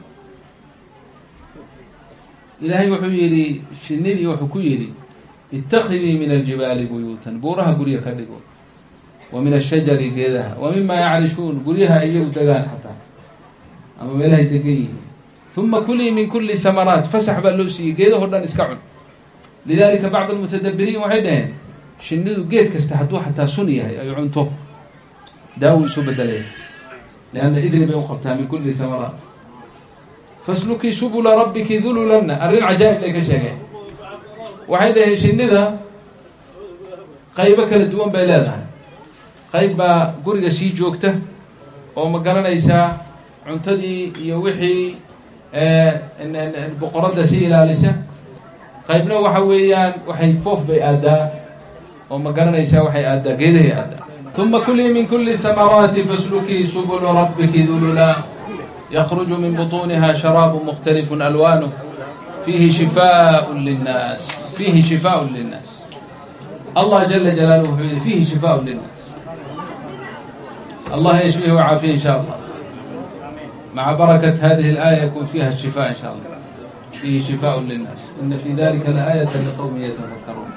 ilaahay wuxuu yidhi shinidii wuxuu ku yidhi ittakhidii min aljibaali buyuutan, buuraha gurya ka dhigo, wa min ashajari geedaha, wa mima yacrishuun, guryaha iyagu degaan xataa ama meelahay degan yihiin. uma kulii min kuli hamaraat, fasax baa loo siiyey geedahoo dhan iska cun. lidalika bacd almutadabiriin waxay dhaheen shinidu geed kasta hadduu xataa sun yahay ay cunto daawo isu bedelaya, lianna idni bay u qabtaa min kuli hamaraat. faslukii subula rabbiki dululanna, arrin cajaa'ib bay ka sheegeen. waxay dhaheen shinida qaybo kala duwan bay leedahay. qayb baa guriga sii joogta oo ma garanaysaa cuntadii iyo wixii boqoradda sii ilaalisa. qaybna waxa weeyaan waxay foof bay aadaa oo ma garanaysaa waxay aadaa geedahay aadaa. uma kulii min kuli hamaraati faslukii subula rabbiki dulula yakhruju min buطuniha sharaabu mukhtalifu alwaanuh fiihi shifaaء linnaas, fiihi shifaaء linnaas. allah jala jalaaluhu wuxuu yihi fiihi shifaaء linnaas. الله يشفيه ويعافيه إن شاء الله. مع بركة هذه الآية يكون فيها الشفاء إن شاء الله. فيه شفاء للناس إن في ذلك لآية لقوم يتفكرون.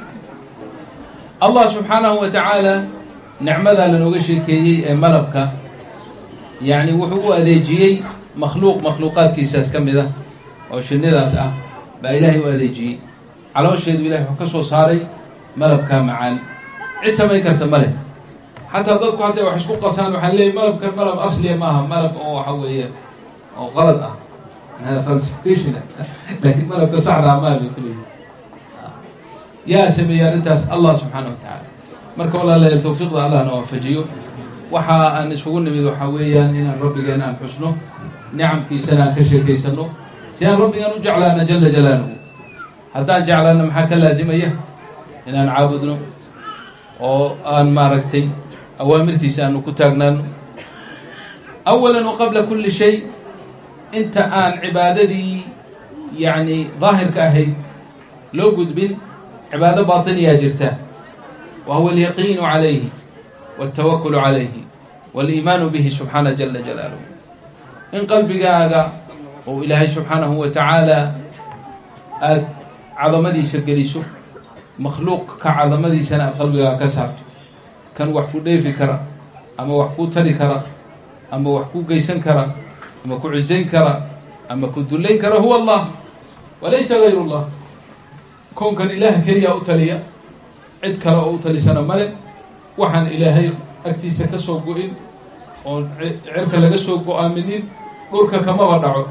الله سبحانه وتعالى نعمذا لنغشي كي ملبك يعني وحقوق أذيجي مخلوقات كيساس كم ذا أو شنداس بإلهي وأذيجي على وجه إلهي وكسو صاري ملبك معان عدت ما يكرت ملك xataa dadku hadday wax isku qasaan waxaan leeyay malabkan malab asliya maaha, malab oo waxa weeye oo qalad ah, falsification laakiin malabka saxda ma bay ku leeyihiin. yaa sameeyay arrintaas allah subxaanahu wa tacaala. marka walaalayaal tawfiiqda allahna waafajiyo. waxa aan isugu nimid waxaa weeyaan inaan rabbigeena aan xusno, nicamkiisana aan ka sheekaysano, si aan rabbigaan u jeclaana jala jalaaluhu. haddaan jeclaana maxaa ka laazimaya inaan caabudno oo aan maaragtay awaamirtiisa aanu ku taagnaano. awalan wa qabla kuli shay, inta aan cibaadadii yani daahirka ahayd loo gudbin, cibaado baatiniyaa jirta, wa huwa alyaqiinu calayhi waltawakulu calayhi waliimaanu bihi subxaana jala jalaaluhu. in qalbigaaga oo ilaahay subxaanahu wa tacaala aada cadamadiisa geliso, makhluuq ka cadamadiisana aad qalbigaaga ka saarto, kan wax ku dheefi kara ama wax ku tari kara ama wax ku geysan kara ama ku cisayn kara ama ku dullayn kara huwa allah walaysa gayru llah. koonkan ilaah keliya u taliya, cid kale oo u talisana male. waxaan ilaahay agtiisa ka soo go-in oo cirka laga soo go-aaminin dhulka kamaba dhaco.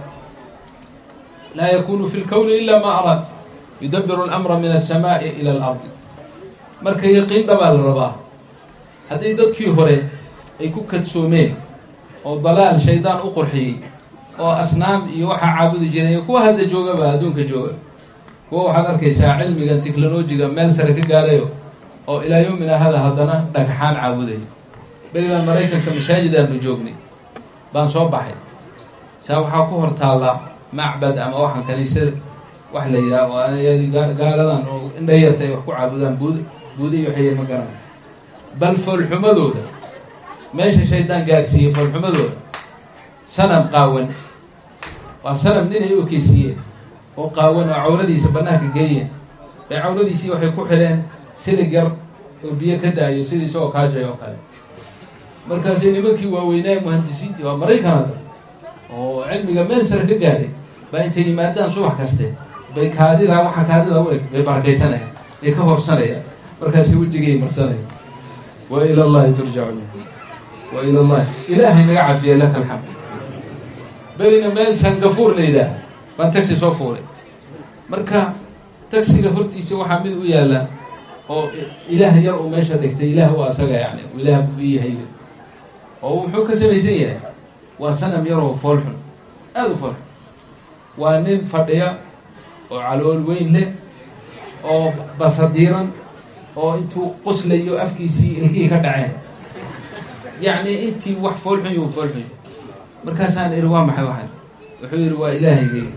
laa yakunu fi lkowni ila ma araad yudabiru اlamra min alsamaa'i ila alardi. marka yaqiin dhabaa la rabaa. hadday dadkii hore ay ku kadsoomeen oo dalaal shaydaan u qurxiyey oo asnaam iyo waxaa caabudi jiray, kuwa hadda joogaba adduunka jooga, kuwa waxaad arkaysaa cilmigan teknolojiga meel sare ka gaarayo oo ilaa yowmina hada haddana dhagxaan caabuday. berigaan maraykanka masaajidaanu joognay baan soo baxay, saa waxaa ku hor taallaa macbad ama waxaan kaniisada wax la yidhaah gaaladan oo indhayarta ay wax ku caabudaan buudi iyo waxay ma garan. bal foolxumadooda meesha shaydaan gaarsiiyey, foolxumadooda sanam qaawan, waa sanam ninay u ekeysiiyeen oo qaawan oo cawradiisa banaanka geeyeen. bay cawradiisii waxay ku xidheen silig yar oo biyo ka da-ayo sidii isagoo kaajay oo kale. markaasay nimankii waaweynaa muhandisiintii waa maraykan hadda oo cilmiga meel sare ka gaadhay baa intay yimaadaan subax kaste bay kaadida waxa kaadida u eg bay barakaysanayaan, bay ka horsanayaan, markaasay wejigay marsanayaan. wa ila allahi turjacuun, wa ila allahi ilaahay naga cafiya laka alxamd. berina meel sangafuur la yidhaah baan taxi soo fuulay. marka taxiga hortiisa waxaa mid u yaalla oo ilaah yar uu meesha dhigtay, ilaah waa asaga yani ilaah buu yahay oo wuxuu ka samaysan yahay waa sanam yaroo foolxun, aada u foolxun. waa nin fadhiya oo calool weyn leh oo basadiiran oo intuu qoslayo afkiisii ilkihii ka dhaceen yacni intii wax foolxun iyo foolxun markaasaan iri waa maxay waxan wuxuu yidhi waa ilaahaygay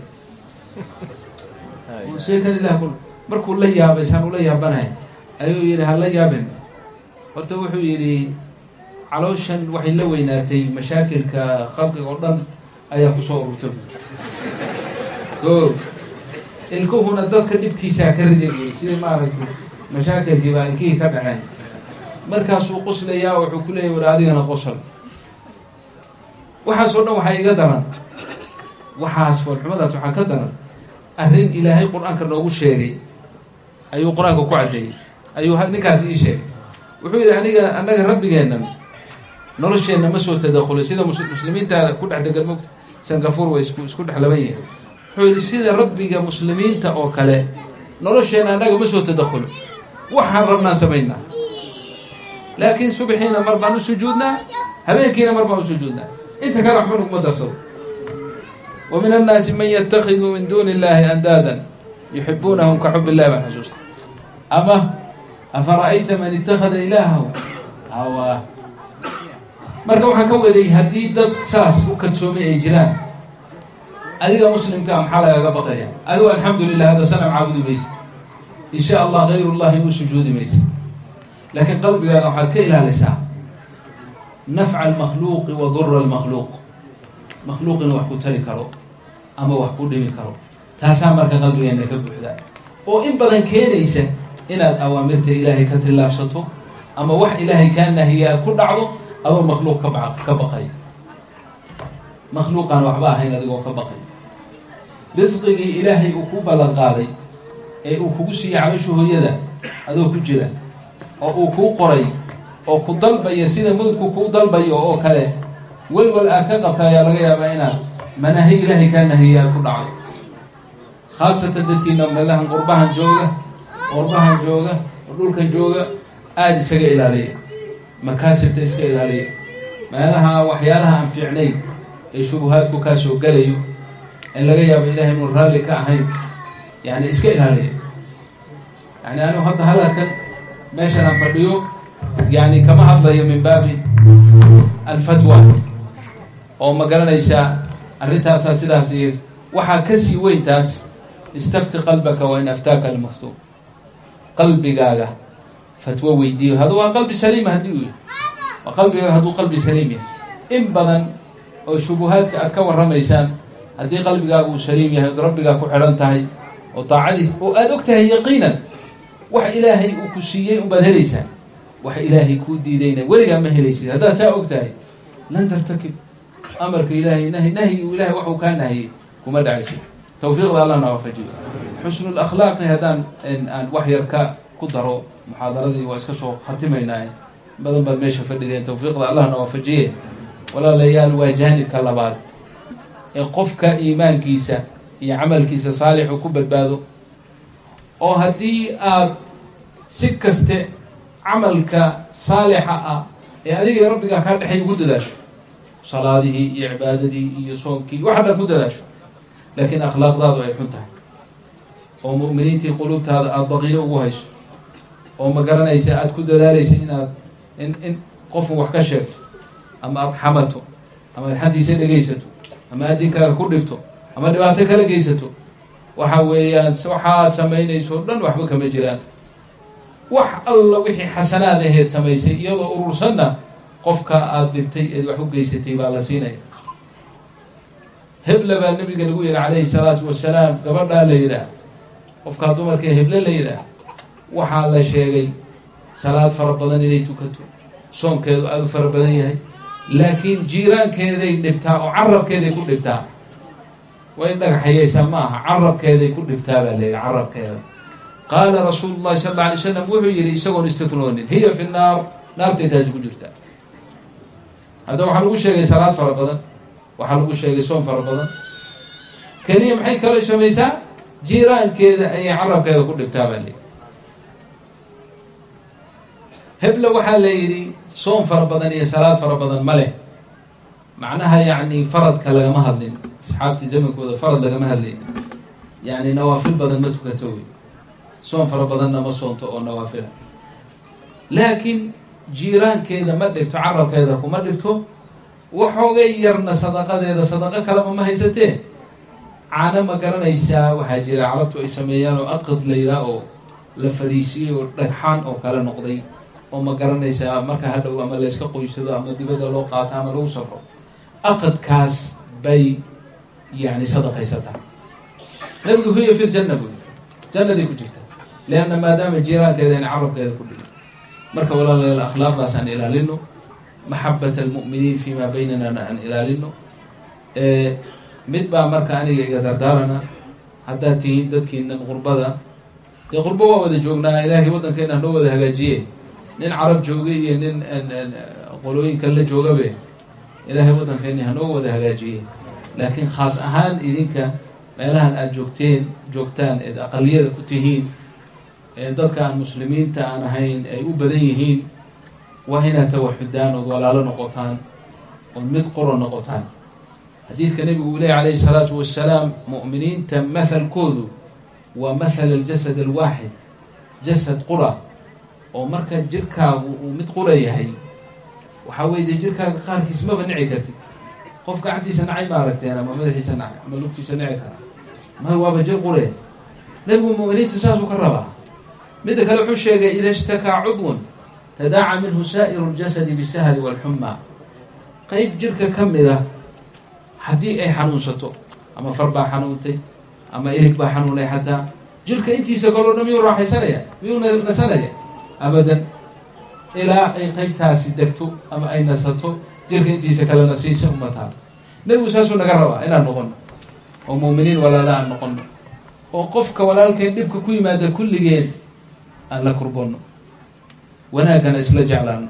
sheekan ilah markuu la yaabay saan ula yaabanahay ayuu yidhi ha la yaabin horta wuxuu yidhi calooshan waxay la weynaatay mashaakilka khalqiga oo dhan ayaa kusoo ururtay o ilkuhuna dadka dhibkiisaa ka riday sida maaragtay mashaakilkii baa ilkihii ka dhaceen markaasuu qoslayaa wuxuu ku leeyahy war adigana qosol waxaasoo dhan waxaa iga daran waxaas foolxumadaas waxaa ka daran arrin ilaahay qur-aanka noogu sheegay ayuu qur-aanka ku caddeeyey ayuu ninkaas ii sheegay wuxuu yidhi annaga rabbigeennan nolosheenna ma soo tadakhulay sida muslimiinta ku dhex degan mogta sangafuur way isku dhex laban yahay wuxuu yidhi sida rabbiga muslimiinta oo kale nolosheenna annaga ma soo tadakhulo waxaan rabnaan samaynaa laakiin subaxiina mar baan u sujuudnaa habeenkiina mar baan u sujuudnaa inta kale waxba naguma darsado wa min annaasi man yatakhidu min duuni illahi andaadan yuxibuunahum ka xub illahi baan xasuusta ama afara'ayta man ittakhada ilaahahu hawaa marka waxaan ka waday haddii dad saas u kadsoomay ay jiraan adiga muslimkaa maxaa lagaga baqaya adigo alxamdulilah hadda sanam caabudi maysa in sha allah gayrullahi u sujuudi maysa laakiin qalbigaaga waxaad ka ilaalisaa nafca almakhluuqi wa dura almakhluuq makhluuq inuu wax ku tari karo ama wax ku dhimi karo taasaa marka qalbigeena ka buuxda oo in badan keenaysa inaad awaamirta ilaahay ka tillaabsato ama wax ilaahay kaa nahiye aad ku dhacdo adoo makhluuq ka baqay makhluuqaan waxba ahayn adigoo ka baqay risqigii ilaahay uu ku ballan qaaday ee uu kugu siiyey caloosha hooyada adoo ku jira oo uu kuu qoray oo ku dalbaya sida mawdku kuu dalbayo oo kale welwel aad ka qabta ayaa laga yaabaa inaad manahi ilaahay kaa nahiye aad ku dhacdo khaasatan dadkiina meelahan qurbahan jooga oo dhulkan jooga aada isaga ilaaliya makaasibta iska ilaaliya meelaha waxyaalaha aan fiicnayn ee shubuhaadku kaa soo galayo in laga yaabo ilahay inuu raalli ka ahayn yani iska ilaaliya yani anigu hadda hadalkan meeshan aan fadhiyo yani kama hadlayo min baabi alfatwa oo ma garanaysaa arrintaasaa sidaas iyo waxaa kasii weyntaas istafti qalbaka wa in aftaaka almuftuun qalbigaaga fatwo weydiiyo hada waa qalbi saliima haddii uu yahy waa qalbigaaga hadduu qalbi saliim yahay in badan oo shubuhaadka aad ka warramaysaan haddii qalbigaaga uu saliim yahay od rabbigaa ku xidhan tahay oo daacadiis oo aada og tahay yaqiinan wax ilaahay uu ku siiyey unbaad helaysaa wax ilaahay kuu diidayna weligaa ma helaysid haddaad saa og tahay lan tartakib amarka ilaahay nahyi uu ilahay waxuu kaa nahiyey kuma dhacaysid tawfiiqda allah na waafajiyo xusnu lakhlaaqi haddaan aan wax yar ku daro muxaadaradii waa iska soo khatimaynaa badan baad meesha fadhideen tawfiiqda allah na waafajiye walaalayaal waa jaanibka labaad ee qofka iimaankiisa iyo camalkiisa saalixu ku badbaado oo haddii aad si kaste camalka saalixa ah ee adiga rabbigaa kaa dhexay ugu dadaasho salaadihii iyo cibaadadii iyo soonkii waxa dhan ku dadaasho laakiin akhlaaqdaadu ay xun tahay oo mu'miniintii qulubtaada aada baqiyo ugu hayso oo ma garanaysa aada ku dadaalaysa inaad in qofku wax ka sheegto ama aad xamato ama ad xantiisa dhegaysato ama adinkaaga ku dhigto ama dhibaato kala geysato waxa weeyaan waxaad samaynayso o dhan waxba kama jiraan wax alla wixii xasanaad aheed samaysay iyadoo urursanna qofka aada dhibtay eed wax u geysatay baa la siinaya hebla baa nabiga lagu yihi calayhi salaatu wasalaam gabadhaa la yidhaah qofkaa dumarkee heble la yidhaah waxaa la sheegay salaad fara badan inay tukato soonkeedu aada u fara badan yahay laakiin jiiraankeeday dhibtaa oo carabkeeday ku dhibtaa way dhagaxayeysaa ma aha carabkeeday ku dhibtaa baa la yidhi carabkeeda qaala rasuulu llahi sala alla alay slam wuxuu yidhi isagoon istinoonin hiya fi naar naartay taasi ku jirtaa hadda waxaa lagu sheegay salaad fara badan waxaa lagu sheegay soon fara badan keliya maxay kala samaysaa jiiraankeeda ayay carabkeeda ku dhibtaa baa layidhi hebla waxaa la yidhi soon fara badan iyo salaad fara badan ma leh معناها يعني فرض كلام هذلين أصحابتي زمن كذا فرض لقى مهذلين يعني نوافل بدن ما تكتوي صوم فرض بدن ما صوم أو نوافل لكن جيران كذا ما دفت عرب كذا وما دفته وحغيرنا صدقة هذا صدقة كلام ما هي ستين عنا ما قرنا يسا وحاجر عرفت ويسميان وأقد ليلة أو لفريسي ورحان أو كلا نقضي أو ما قرنا يسا مركا هذا وما ليسك قويسدا أما دي بدل لو قاطع ما لو سفر أقد كاس بي يعني صدقة يساتها نبقى هي في الجنة بقول جنة دي كجيتها لأن ما دام الجيران كذا يعني عرب كذا كله مركا ولا الأخلاق بس عن إلى لنه محبة المؤمنين فيما بيننا عن إلى لنه mid baa marka aniga iga dardaarana haddaad tihiin dadkiinan qurbada dee qurbo waa wada joognaa ilaahay waddankeena noo wada hagaajiye nin carab joogay iyo nin qolooyinka la joogabe ilaahay waddankeeni hanoo wada hagaajiye laakiin khaas ahaan idinka meelahan aad joogtaan eed aqaliyada ku tihiin ee dadka aan muslimiinta aan ahayn ay u badan yihiin waa inaad tawaxudaan ood walaalo noqotaan ood mid qoro noqotaan حديث النبي يقول عليه الصلاة والسلام مؤمنين مثل كودو ومثل الجسد الواحد جسد قرى ومركز جركا ومت قرى يهي وحاول جركا قارك اسمه بنعي كرتي خوف قاعدتي سنعي ماركتي أنا ما مدحي سنعي ملوكتي سنعي كرا ما هو بجر قرى نبي مؤمنين تساسوا كربا مدك لو حشيك إذا اشتكى عضو تداعى منه سائر الجسد بالسهر والحمى قيب جركا كمذا haddii ay xanuunsato ama far baa xanuuntay ama irig baa xanuunay xataa jirka intiisa kaloo dhan miyuu raaxaysanaya miyuu nasanaya abadan ilaa ay qaybtaasi degto ama ay nasato jirka intiisa kale nasiisha umataa nebigu saasuu naga rabaa inaan noqono oo mu'miniin walaala aan noqono oo qofka walaalkeen dhibka ku yimaada kulligeen aan la kurbanno wanaagana isla jeclaano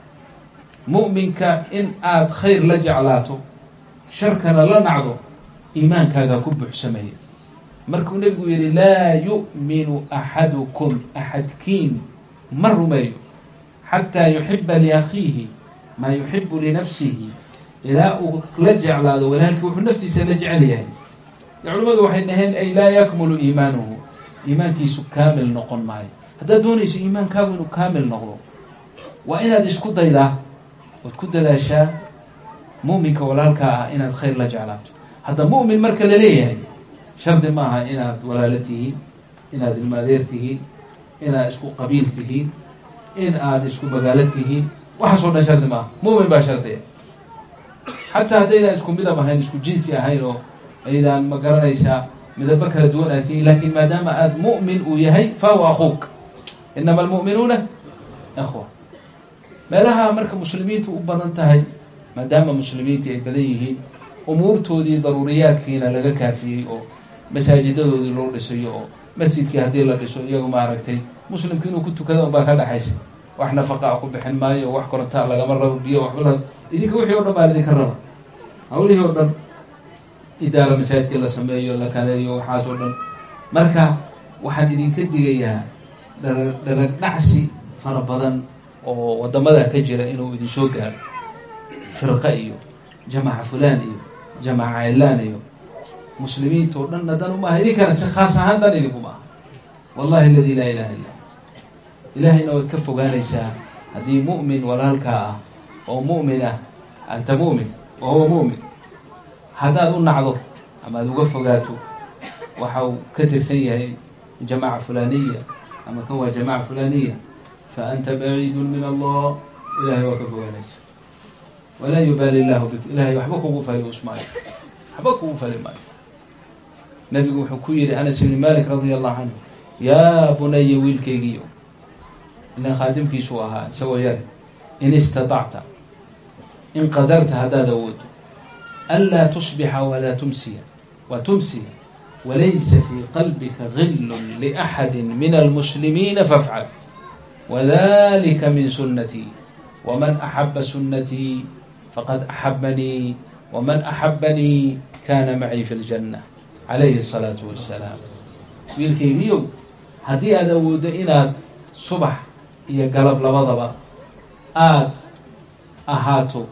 mu'minka in aad khayr la jeclaato sharkana la nacdo iimaankaaga ku buuxsamaya markuu nebigu yidhi laa yu'minu axadukum axadkiin ma rumeeyo xataa yuxiba liakhiihi maa yuxibu linafsihi ilaa uu la jeclaado walaalkii wuxuu naftiisa la jecel yahay culimmadu waxay dhaheen ay laa yakmulu iimaanuhu iimaankiisu kaamil noqon maayo haddaad doonayso iimaankaagu inuu kaamil noqdo waa inaad isku daydaa ood ku dadaashaa mu'minka walaalkaa ah inaad khayr la jeclaato hadda mu'min marka la leeyahay shardi ma aha inaad walaalo tihiin inaad ilmo adeer tihiin inaad isku qabiil tihiin in aad isku magaalo tihiin waxaasoo dhan shardi ma aha mu'min baa shardiya xataa haddaydaan isku midab ahayn isku jinsi ahayn oo aydaan ma garanaysaa midabo kala duwan aad tihiin laakiin maadaama aad mu'min uu yahay fahuwa akhuuk inama almu'minuuna ikhwa meelaha marka muslimiintu u badan tahay maadaama muslimiintii ay badan yihiin umuurtoodii daruuriyaadkiina laga kaafiyey oo masaajidadoodii loo dhisayo oo masjidkii haddii la dhiso iyagu maaragtay muslimki inuu ku tukada unbaa ka dhaxaysa wax nafaqa ku bixin maayo wax korontaa lagama rabo biyo waxba idinka wixii o dhan baa idinka raba hawlihii oo dhan idaara masaajidkii la sameeyo la kaneeyo waxaas oo dhan marka waxaan idinka digayaa dharag dhacsi fara badan oo wadamada ka jira inuu idin soo gaaro firqa iyo jamaca fulaan iyo jamaca cilaan iyo muslimiinta oo dhan dan uma aha idinkana si khaas ahaan dan idinkuma aha wallahi aladi laa ilaha illa ilaahayna waad ka fogaanaysaa haddii mu'min walaalkaa ah oo mu'min ah anta mu'min wa huwa mu'min haddaad u nacdo ama aad uga fogaato waxa uu ka tirsan yahay jamaca fulaniya ama kan waa jamaca fulaniya fa anta baciidun min allah ilahay waa ka fogaanaysa walaa yubaali illahu bik ilahay waxba kugu fali usmaayo waxba kugu fali maayo nabigu wuxuu ku yidhi anas ibni malik radia allahu canhu yaa bunaya wiilkaygiyo ina khaadimkiisuu ahaa isagoo yare in istatacta in qadarta haddaad awoodo anlaa tusbixa walaa tumsiya wa tumsiya walaysa fii qalbika gillun liaxadi min almuslimiina fafcal wadalika min sunnatii waman axaba sunnatii faqad axabanii waman axabanii kana macii fi ljanna calayhi الsalaatu wassalaam wiilkaygiyow haddii aad awooddo inaad subax iyo galab labadaba aada ahaato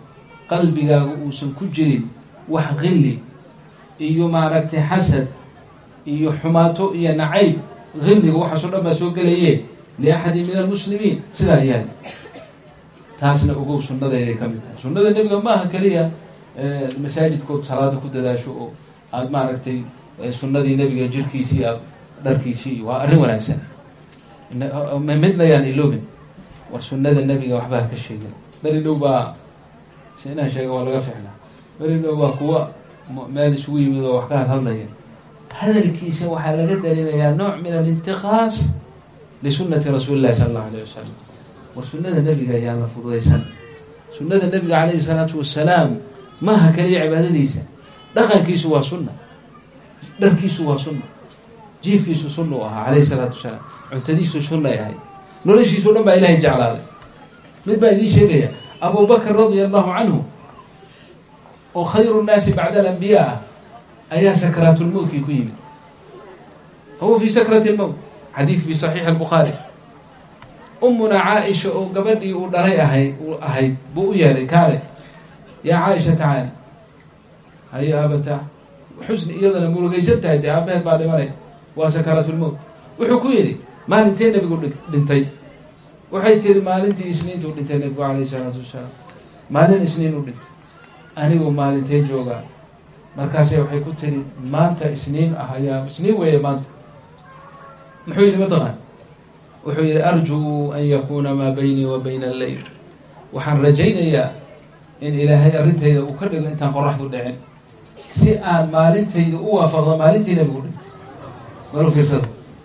qalbigaaga uusan ku jirin wax qilli iyo maaragtay xasad iyo xumaato iyo nacayb, qilliga waxaasoo dhan baa soo gelayee liaxadi min almuslimiin sidaa yaal. taasna ogow sunnadayday ka mid tahay. sunnada nebiga maaha keliya masaajidkood salaada ku dadaasho oo aada maaragtay sunnadii nebiga jirkiisii aad dharkiisii, waa arrin wanaagsan. midna yaan iloobin, war sunnada nebiga waxba ha ka sheegin. beri dhow baa si inaan sheega waa laga ficnaa. beri dhow baa kuwa meel isugu yimid oo wax ka hadhadlaya, hadalkiisa waxaa laga dareemayaa nooc min alintiqaas lisunnati rasuuli llahi sala allahu alayh wasalam. war sunnada nebiga ayaa la fududaysan. sunnada nebiga calayhi salaatu wasalaam maaha keliya cibaadadiisa, dhaqankiisu waa sunna, dharkiisu waa sunna, jiifkiisu sunna u ahaa calayhi salaatu wasalaam, cuntadiisu sunnay ahay, noloshiisu dhan baa ilaahay jeclaaday. mid baa idiin sheegaya, abubakr radia allahu canhu oo khayru nnaasi bacda alambiyaa ayaa sakraatulmowtkii ku yimid. huwa fii sakrati lmowt, xadiid fi saxiix albukhaari. umuna caaisha oo gabadhii uu dhalay ahayd buu u yeelay, kaale yaa caaisha tacaali, hayo abata, xusni iyadana murugaysan tahay, dee aabaheed baa dhimanay, waa sakaraatulmowt. wuxuu ku yidhi maalintee nebigu dhintay? waxay tiri maalintii isniintuu dhintay nebigu calayhi salaatu wasalaam. maalin isniin u dhintay, anigu maalintee joogaa? markaase waxay ku tiri maanta isniin ah, ayaa isniin weeye maanta. muxuu yidhi mataqaan? wuxuu yidhi arjuu an yakuuna maa baynii wa bayna alleyl, waxaan rajaynayaa in ilaahay arrintayda uu ka dhigo intaan qoraxdu dhicin, si aan maalintayda u waafaqdo maalintii nebigu dhintay. malu fiirsado,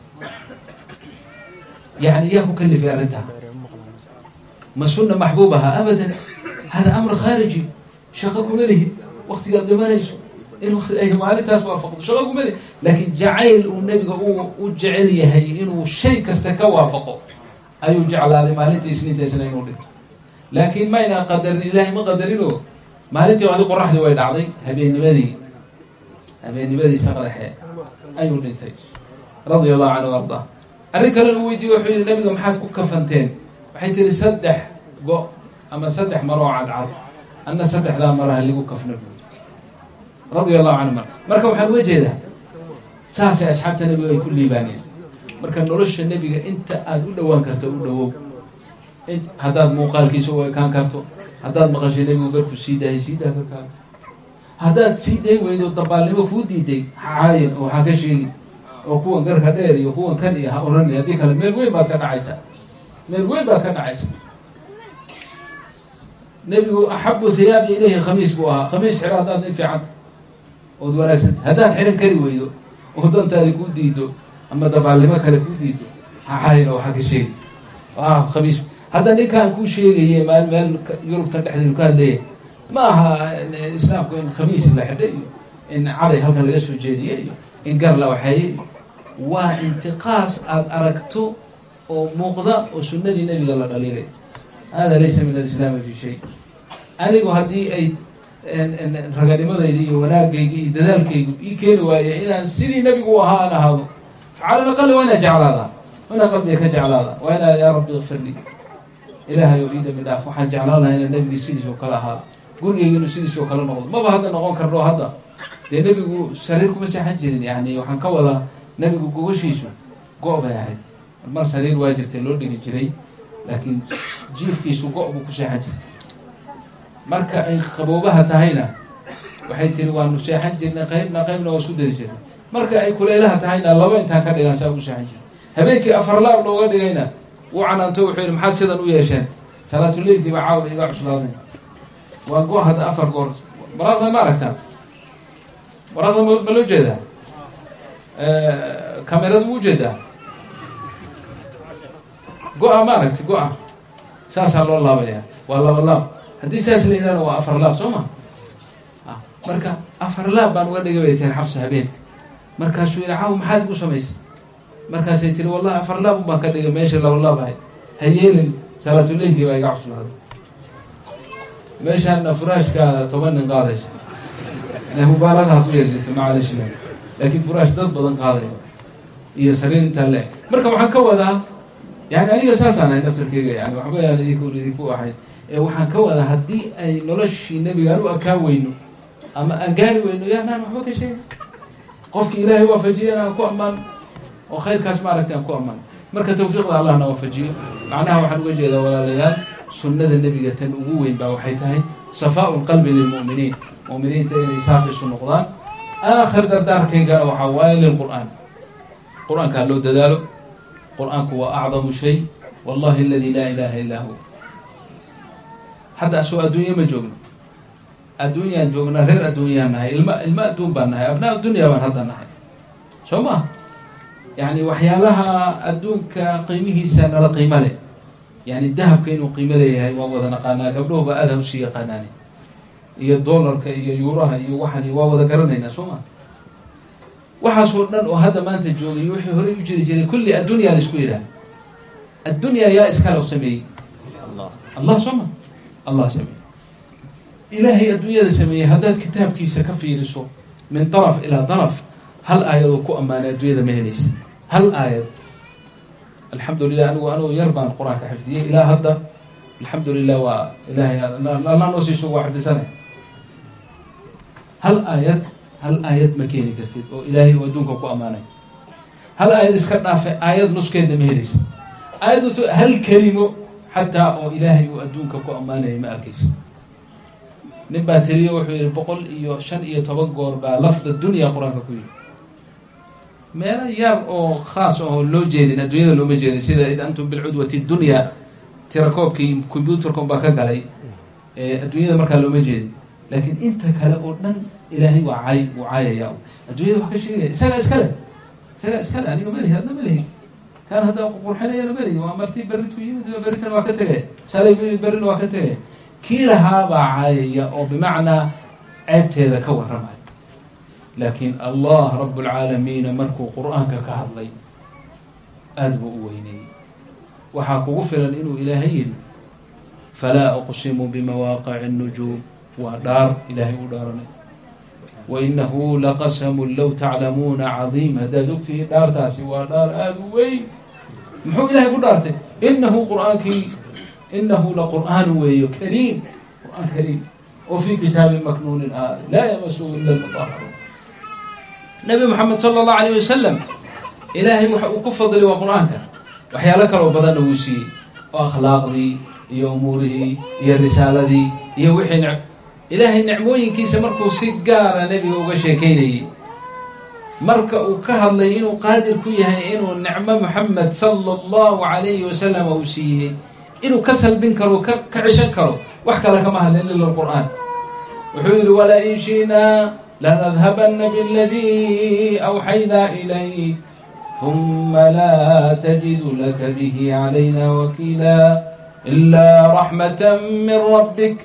yani yaa ku kalifay arrintaa? ma sunna maxbuubaha? abadan, hada amr khaariji, shaqo kuma lihid waktigaad dhimanayso in ay maalintaas waafaqdo, shaqo kuma lihid. laakiin jacayl uu nebiga u jecel yahay inuu shay kasta ka waafaqo ayuu jeclaaday maalintii isniintaysna inuu dhinto. laakiin mayna qadarin, ilaahay ma qadarinoo maalintii adi qoraxdii way dhacday, habeennimadii saqraxe ayuu dhintay radia allahu canhu ardaa. arrin kalena u weydiiye, wuxuu yihi nabiga maxaad ku kafanteen? waxay tihi 3 go ama 3 maroo cadcad, anna 3daa maraha ligu kafna buuri radia allahu canhu. marka waxaan uga jeedaa saasay asxaabta nebiga ay ku liibaaneen. marka nolosha nebiga inta aada u dhowaan karto u dhawow, haddaad muuqaalkiisa u ekaan karto, haddaad maqashay nebigu garku sii daayay, sii daa garkaaga. haddaad sii day weydo dabaalnimo kuu diiday, hacaayin oo waxaa ka sheegi oo kuwan garka dheer iyo kuwan kan iyo ha oranay, haddii kale meel weyn baad ka dhacaysaa, meel weyn baad ka dhacaysaa. nebigu axabu hiyaabi ilayhi khamiis buu ahaa. khamiis xiro haddaad nin fiicanta ood wanaagsanta, haddaad xiran kari weydo oo dantaadi kuu diido ama dabaalnimo kale kuu diido, hacaayin oo waxaa ka sheegi khamiis. hadda ninkaan kuu sheegaye meel yurubtan dhexdeedu ka hadlaya, ma aha islaamku in khamiis la xidho iyo in caday halkan laga soo jeediye iyo in gar la waxeeye. waa intiqaas aada aragto oo muuqda oo sunnadii nebiga la dhaliilay. hada laysa min alislaami fi shay. anigu haddii ay raganimadayda iyo wanaagayga iyo dadaalkaygu ii keeni waaye inaan sidii nebigu u ahaa aan ahaado, cala alaqali waa inaan jeclaadaa, waa inaan qalbiga ka jeclaadaa, waa inaan yaa rabbi ikfir lii, ilaahay oo ii dambi dhaaf. waxaan jeclaan lahaa inaan nebigii sidiis oo kale ahaado, gurigayga inuu sidiis oo kale noqdo. maba hadda noqon karno hadda, dee nebigu sariir kuma seexan jirin. yani waxaan ka wadaa nebigu gogashiisu go' bay ahayd. mar sariir waa jirtay loo dhigi jiray, laakiin jiifkiisu go' buu ku seexan jiray. marka ay qaboobaha tahayna waxay tiri waanu seexan jirnay qaybna waa isku dari jirnay. marka ay kuleelaha tahayna laba intaan ka dhigan saa ugu seexan jiray. habeenkii 4 laab looga dhigayna uu canaanto, wuxuu yihi maxaad sidan u yeesheen? salaatuleilkii baa caawa iga cuslaaday. waa go' hadda 4 goor. maraaqda ma aragtaa? maraaqda ma loo jeedaa? kameradu mu ujeedaa? go-a ma aragtay? go-a saasaa loo laabaya, waa 2 laab. haddii saas la yidhahna waa 4 laab soo ma? marka 4 laab baan uga dhigay bay tiri xabsa habeenka. markaasuu yihi caaw maxaad igu samaysay? markaasay tiri wallahi 4 laab baan ka dhigay meesha 2 laab ahay, ha yeelin, salaatuleilkii baa iga cuslaaday. meeshaana furaashkaada 10 nin qaadaysa, mubaalagaha ku yeersata macalish, laakiin furaash dad badan qaaday iyo sariir intaa le. marka waxaan ka wadaa yani aniga saasaan ahay naftarkeyga, yani waxba yaan idinku ahayd. waxaan ka wadaa haddii ay noloshii nebiga aan u akaan weyno ama aan gaari weyno yaanaan waxba ka sheegin. qofki ilaahay waafajiyana aan ku ammaan oo khayrkaas maaragtay aan ku ammaan. marka tawfiiqda allahna waafajiyo. macnaha waxaan uga jeedaa walaalayaal sunnada nebiga tan ugu weyn baa waxay tahay safaa'u lqalbi lilmu'miniin, mu'miniinta inay saafisu noqdaan. aakhir dardaarkaygana waxaa waaye lilqur'aan, qur'aanka ha loo dadaalo. qur'aanku waa acdamu shay wallahi aladi laa ilaha illaa hu. hadda asoo adduunye ma joogno, adduunyaan joognaa, reer adduunyaan nahay, ilmo adduun baan nahay, abnaa dunya baan hadda nahay, soo maa? yani waxyaalaha adduunka qiimihiisa nala qiimo leh, yani dahabka inuu qiimo leeyahay waa wada naqaanaa, gabdhahuba aada hawsii yaqaanaane, iyo doolarka iyo yuuraha iyo waxan waa wada garanaynaa, soo maa? waxaasoo dhan oo hadda maanta joogay wixii horey u jiri jiray kulli addunya la isku yidhaha. addunya yaa iskale u sameeyey? allah soo ma? allah sameeyey. ilaahay adduunyada sameeyey haddaad kitaabkiisa ka fiiriso min daraf ilaa daraf, hal aayadoo ku ammaanay adduunyada ma helaysa, hal aayad. alxamdu lilah anigu yar baan qur-aanka xifdiyey ilaa hadda, alxamdu lilah waa ilahay alla noo siiso waa xifdisanay. hal aayad ma keeni kartid oo ilaahay uu adduunka ku ammaanay. hal aayad iska dhaafe aayad nuskeeda ma helaysa. aayad hal kelimo xataa oo ilaahay uu adduunka ku ammaanaya ma arkaysa. nin baa teliyo wuxuu yihi 115 goor baa lafda dunya qur-aanka ku yidhi. meelo yaab oo khaas oo loo jeedin, adduunyada looma jeedin, sida id antum bilcudwati dunya tirakoobkii computerkon baa ka galay, adduunyada markaa looma jeedin. laakiin inta kale oo dhan ilaahay waa wuu caayaya, adduunyada wax ka sheegaya. isagaa iskale aniga malihi, adna malihi, kaan hadda qurxinayana malihi, waa martii berritu yimid, berritan waa ka tegay, shalay berrina waa ka tegay. kii lahaa baa caayaya oo bimacnaa ceebteeda ka warramay. laakiin allah rabbulcaalamiina markuu qur'aanka ka hadlay aada buu u weyneeyey. waxaa kugu filan inuu ilaahay yidhi falaa uqsimu bimawaaqici الnujuum, waa dhaar ilaahay u dhaaranay. wainahu laqasamun low taclamuuna cadiim, haddaad ogtihiin dhaartaasi waa dhaar aada u weyn. muxuu ilahay ku dhaartay? inahu laqur'aan weeyo kariim, qur'aan kariim oo fii kitaabin maknuunin laa yamasuhu ila lmutahharuun. nabi moxamed sala allahu alayh wasalam ilaahay waxa uu ku fadlay waa qur-aanka. waxyaalo kaloo badanna wuu siiyey oo akhlaaqdii iyo umuurihii iyo risaaladii iyo wixii ilaahay nicmooyinkiisa markuu si gaara nebiga uga sheekaynayey, marka uu ka hadlay inuu qaadir ku yahay inuu nicmo moxamed sala allahu alayhi wasalam uu siiyey, inuu ka salbin karo, ka cishan karo, wax kale kama hadlin ila lqur'aan. wuxuu yidhi wala in shi'naa lanadhabana biاladii awxaynaa ilayk ثuma laa tajidu laka bihi calayna wakiila ilaa raxmata min rabbik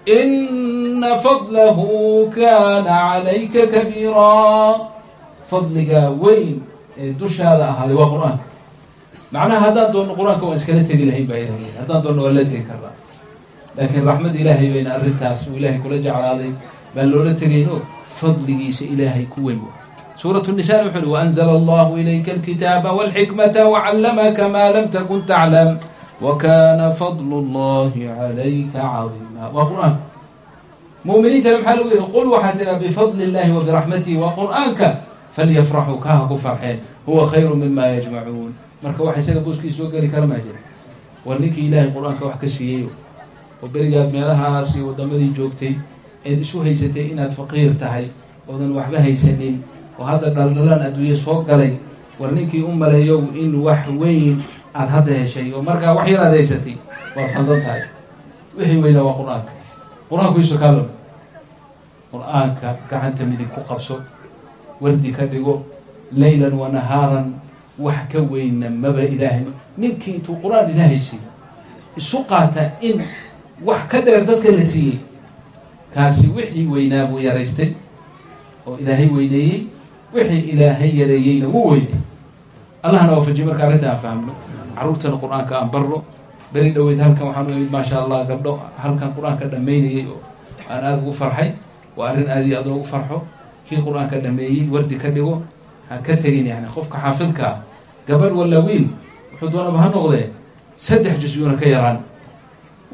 ina fadlahu kana calayka kabiira. fadliga weyn ee dushaada ahaaday waa qur-aanka. macnaha haddaan doonno qur-aanka waan iskala tegi lahayn baa ilahay, haddaan doonno waan la tegi karnaa. laakiin raxmad ilaahay bayna arrintaas uu ilaahay kula jeclaaday baan loola tegayno, fadligiisa ilaahay ku weyn. suuratu nisaa wuxuu uhi waanzala allahu ilayka alkitaaba walxikmata wacallamaka maa lam takun taclam wakana fadlu llahi calayka cadiima. waa qur-aanka. mu'miniintana maxaa lagu yihi qul waxaa tiraa bifadli illahi wa biraxmatihi, waa qur-aanka, falyafraxuu kaha ku farxeen, huwa khayru mima yajmacuun. marka wax isaga booskiisa soo geli kara maa jira. war ninkii ilaahay qur-aanka wax ka siiyeyo oo berigaad meelahaas iyo waddamadii joogtay eed isu haysatay inaad faqiir tahay oodan waxba haysanin oo hadda dhaldhalaan adduunye soo galay, war ninkii u maleeyow in wax weyn aada hadda heshay oo markaa wax yar aad haysatay, waad khaldan tahay. wixii weynaa waa qur-aanka. qur-aanku isu kaalama, qur-aanka gacanta midig ku qabso, wardi ka dhigo, laylan wa nahaaran, wax ka weynna maba ilaahay. ninkii intuu qur-aan ilaahay siiyo isu qaata in wax ka dheer dadka la siiyey, kaasi wixii weynaa buu yaraystay oo ilaahay weyneeyey, wixii ilaahay yareeyeyna wuu weynay. allahna waafajiye marka arrinta aan fahmno, carruurtana qur-aanka aan barno. beri dhoweyd halkan waxaan u imid maasha allah gabdho halkan qur-aanka dhammaynayay oo aan aada ugu farxay. waa arrin aada iyo aad oogu farxo. kii qur-aanka dhameeyey wardi ka dhigo, ha ka tegin. yani qofka xaafidka ah, gabadh walla wiil wuxuu doonaba ha noqdee 3 juz-una ka yaraan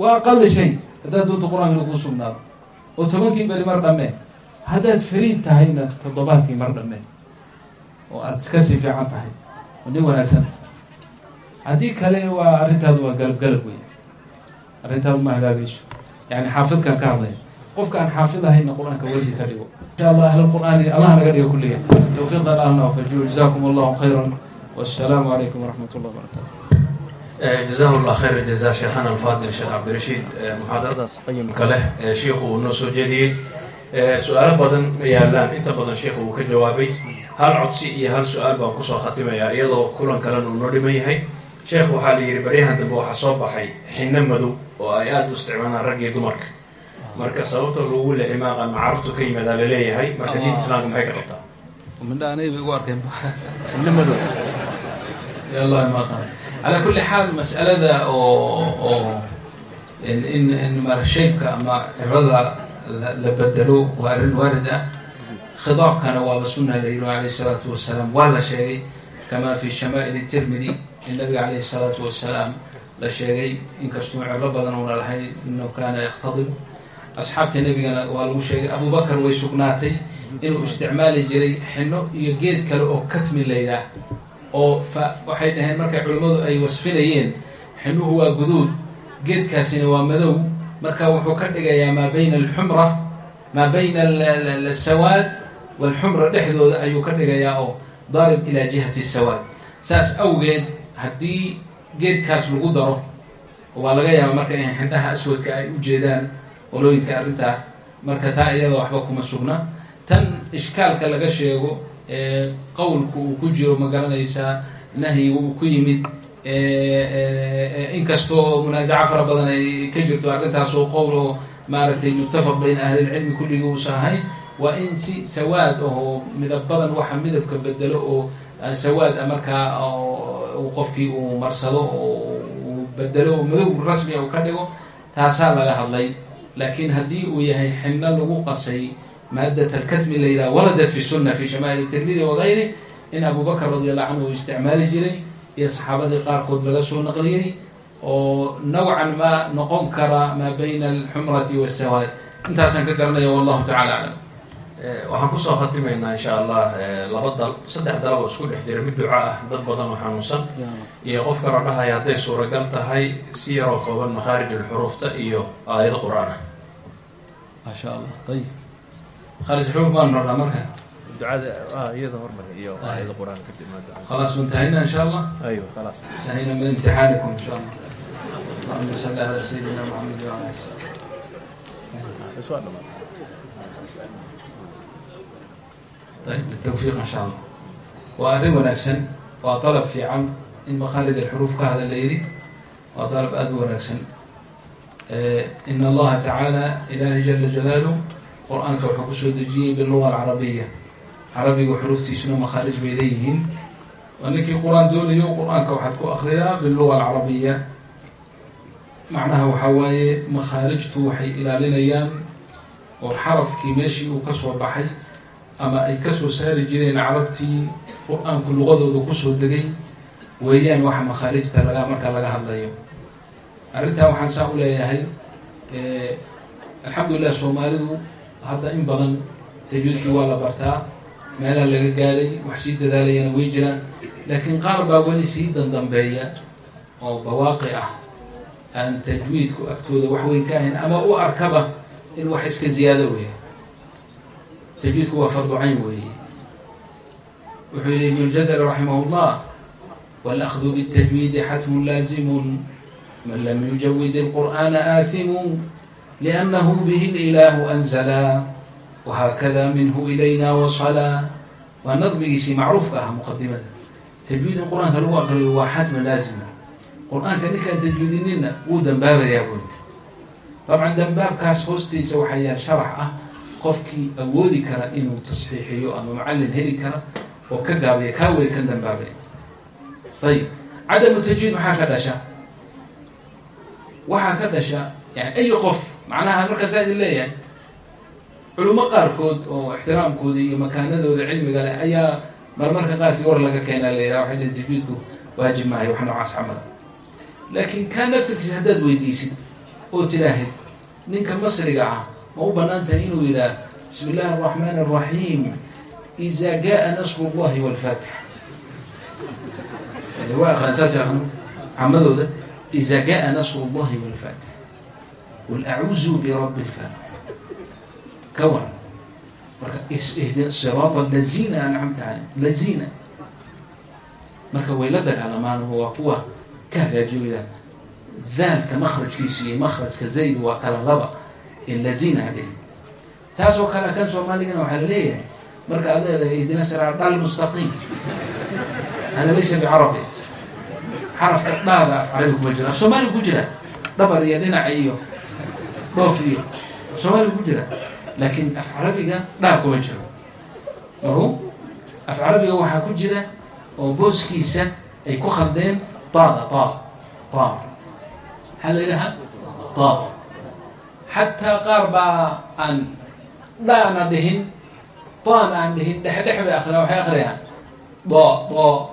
وأقل شيء هذا دوت القرآن لو كوسمنا وتمنكي بالمر دمه هذا فريد تهينا تضبطك مر دمه وأتكسي في عنتها ونقول أحسن هذيك هله وأرنتها دوا قلب وين أرنتها ما هلاقيش يعني حافظ كان كارضي قف كان حافظها هنا القرآن كوالدي كريو إن شاء الله أهل القرآن الله نقدر كلية توفيقنا لنا وفجوا جزاكم الله خيرا والسلام عليكم ورحمة الله وبركاته. جزاه الله خير الجزاء شيخنا الفاضل الشيخ عبد الرشيد محاضرة كله شيخ ونص جديد سؤال بدن يالان انت بدن شيخ وكجوابي هل عدسي هل سؤال بان كسو ختمه يا iyadoo kulan kale uu noo dhiman yahay sheekh waxa la yiri bariyahan dambe waxa soo baxay xinna madow oo ay aad u isticmaalaan rag iyo dumarka marka sababta loogu leeyahay maaqa macartu ka yimaada la leeyahay marka diinta islaamka maxay ka qabtaa من أنا يبغى أركب إنما دو يا الله ما قال على كل حال مسألة ذا أو إن مر الشيء كما الرضا لبدلوه والواردة خضاع كان وابسنا لله عليه الصلاة والسلام ولا شيء كما في شمائل الترمذي النبي عليه الصلاة والسلام لا شيء إن كسمع ربنا ولا الحي إنه كان يختضب أصحاب النبي قالوا شيء أبو بكر ويسقناتي inuu isticmaali jiray xino iyo geed kale oo katmi laydaa oo waxay dhaheen markay culimmadu ay wasfinayeen xinuhu waa guduud geedkaasina waa madow marka wuxuu ka dhigayaa maa bayna alxumra maa bayna alsawaad walxumra dhexdooda ayuu ka dhigayaa oo daarib ilaa jihati sawaad saas awgeed haddii geedkaas lagu daro waa laga yaaba marka in xindhaha aswadka ay u jeedaan qolooyinka arrintaas marka taa iyada waxba kuma sugna tan ishkaalka laga sheego qowlku uu ku jiro ma garanaysaa nahyiga uu ku yimid inkastoo munaasaca fara badan ay ka jirto arrintaas oo qowl oo maaragtay muttafaq bayna ahlilcilmi kulligii uusa ahayn waa in si sawaad ahoo midab badan waxa midabka bedelo oo sawaad markaa qofkii uu marsado oo uu bedelo oo madow rasmi uu ka dhigo taasaa laga hadlay laakiin haddii uu yahay xinno lagu qasay مادة الكتم اللي وردت في السنة في شمائل الترمذي وغيره إن أبو بكر رضي الله عنه استعمال جري يا صحابة قاركود لغسو نقليري ونوعا ما نقنكر ما بين الحمرة والسواد انت سنكرنا والله تعالى أعلم waxaan ku soo khatimaynaa insha Allah saddex dalab isku dhex jira mid duca ah dad badan oo xanuunsan iyo qofka radhahay haday suuragal tahay si yar oo kooban makhaarij al-hurufta iyo aayad quraan ma sha Allah طيب خارج الحروف ما نرى مركز الدعاء يظهر من ايوه آية القرآن كتب ما دعاء خلاص انتهينا ان شاء الله ايوه خلاص انتهينا من امتحانكم ان شاء الله اللهم صل على سيدنا محمد وعلى اله وصحبه سؤال طيب بالتوفيق ان شاء الله وأذن ونكسن وطلب في عم إن مخارج الحروف كهذا الليلي وطلب أذن ونكسن إن الله تعالى إله جل جلاله قرآن كوحكو سودجي باللغة العربية عربي وحروفتي سنو مخارج بإليهن وأنك القرآن دولي قرآن كوحكو أخريها باللغة العربية معناها وحواي مخارج توحي إلى لنيان وحرف كيماشي وكسو بحي أما أي كسو ساري جيرين عربتي قرآن كل لغة وكسو دقي ويان وحا مخارج تلقى مركا لقى هذا يوم أردتها وحان سأقول يا هي الحمد لله سومالي هذا إن بدن تجويدكii waa la bartaa meela laga gaaray wax sii dadaalayana way jiraan laakiin qaar baa weli sii dambeeya oo bawaaqi ah aan tajwiidku agtooda wax weyn ka ahayn ama u arkaba in wax iska ziyaado u yahay tajwiidku waa fardu cayn weeye wuxuu yidhi ibn al-Jazari rahimahullah والأخذ بالتجويد حتم لازم من لم يجود القرآن آثم لأنه به الإله أنزلا وهكذا منه إلينا وصلا ونظمه معروف كها مقدمة تجويد القرآن هل هو أقل وحتم لازم القرآن كان تجويد لنا ودنباب يا أبوي طبعا دنباب كاس هوستي سوى حيا شرح قفكي أودي كرا إنه تصحيحي أما معلم هلي كرا وكقابي كاوي كان دنبابي طيب عدم التجويد محاكا دشا وحاكا دشا يعني أي قف معناها مركز هذه اللي يعني علماء قاركود واحترام كودي مكانه والعلم قال أي مرمرك قال في ورا لقى كان اللي راح يدي تجويدكم واجب معي وحنا عاص عمل لكن كان نفتك هداد ويديسي تلاهي نينك مصري قاعد ما هو بنانته إنه إلى بسم الله الرحمن الرحيم إذا جاء نصر الله والفتح اللي هو آخر أساس يا أخوان عمدوا ده إذا جاء نصر الله والفتح والأعوذ برب الفلق كون اهدنا الصراط الذين أنعمت عليهم الذين marka way la dagaalamaan waa kuwa ka hagaajiyay daalka makhrajkiisa iyo makhrajka zayd waa kala laba illazina hadii taasoo kala kan Soomaaliga waxa la leeyahay marka aad leedahay idina siraat al-mustaqim hada laysa bi'arabi حرف كذا أفعله كبجرة سومالي كبجرة دبر يدنا عيو ضافي سومالي كبجرة لكن أفعله لا كبجرة ما هو أفعله وحا كبجرة وبوس كيسة أي كخدين طا هل لها طا حتى قرب أن ضعنا بهن طانا بهن دح بآخرها وحي آخرها ضا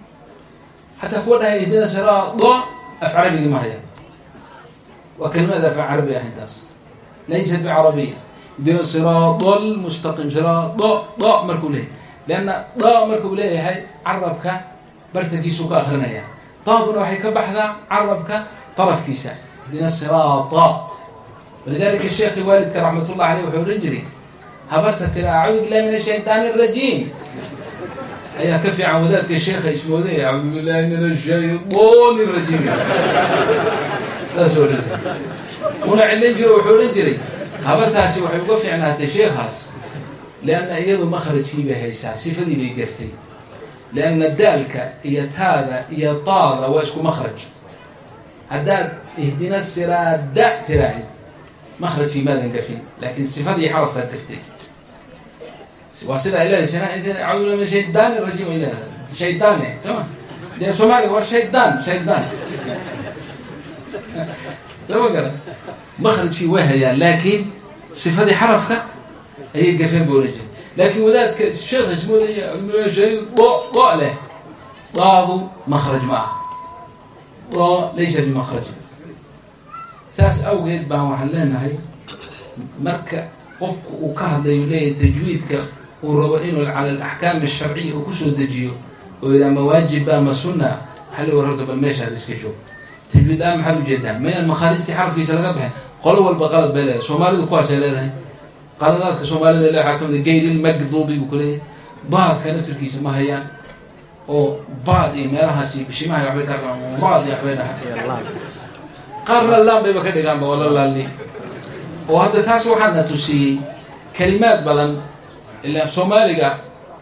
حتى كونها يهدنا صراط ضاء أفعل عربي ما هي وكلمة أفعل عربية هندس ليست بعربية يهدنا صراط المستقيم صراط ضاء مركوليه لأن ضاء مركوليه هاي عربك برتكيسوك آخرنا يعني طاغنا وحي كبحذا عربك طرف كيسا يهدنا الصراط ولذلك الشيخ والدك رحمة الله عليه وحول رجري هبرت ترى أعوذ بالله من الشيطان الرجيم أيها كفي عوداتك يا شيخ اسمه ذي أعوذ بالله من الشيطان الرجيم لا سوري هنا علنجري وحولنجري هبتها سي وحي وقفي عنها تشيخاس لأن أيضا مخرج كي بهيسا سفدي بيقفتي لأن الدالك هذا هي طاغة واسكو مخرج الدال اهدنا السراء داء تراهد مخرج في ماذا نقفين لكن سفدي حرف لا تفتي وصل إلى سنة أعوذ من الشيطان الرجيم إلى شيطاني تمام ده سماعي هو شيطان تمام مخرج في وهي لكن صفة حرفك هي جفين بورجين لكن وذات الشيخ اسمه ذي شيء ضاء له ضاء مخرج معه ضاء ليس بمخرج ساس أوجد بها وحلنا هاي مركة قف وكهذا يلي تجويدك وربئين على الأحكام الشرعية وكسو دجيو وإذا مواجب ما سنة حلو ورتب المشهد اسكشو تجويد محل جدا من المخارج تحرف في سلقة بها قالوا والبقالة بلا سومالي كواس لها قالت سومالي لا حكم الجيل المقضوبي بكله بعض كانت تركيز ما هي أو بعض إيميلها شيء ما هي يحبي كرم بعض يحبيها قرر الله بيبكر جنبه ولا الله لي وهذا تاسو حنا تسي كلمات بدن اللي في سوماليا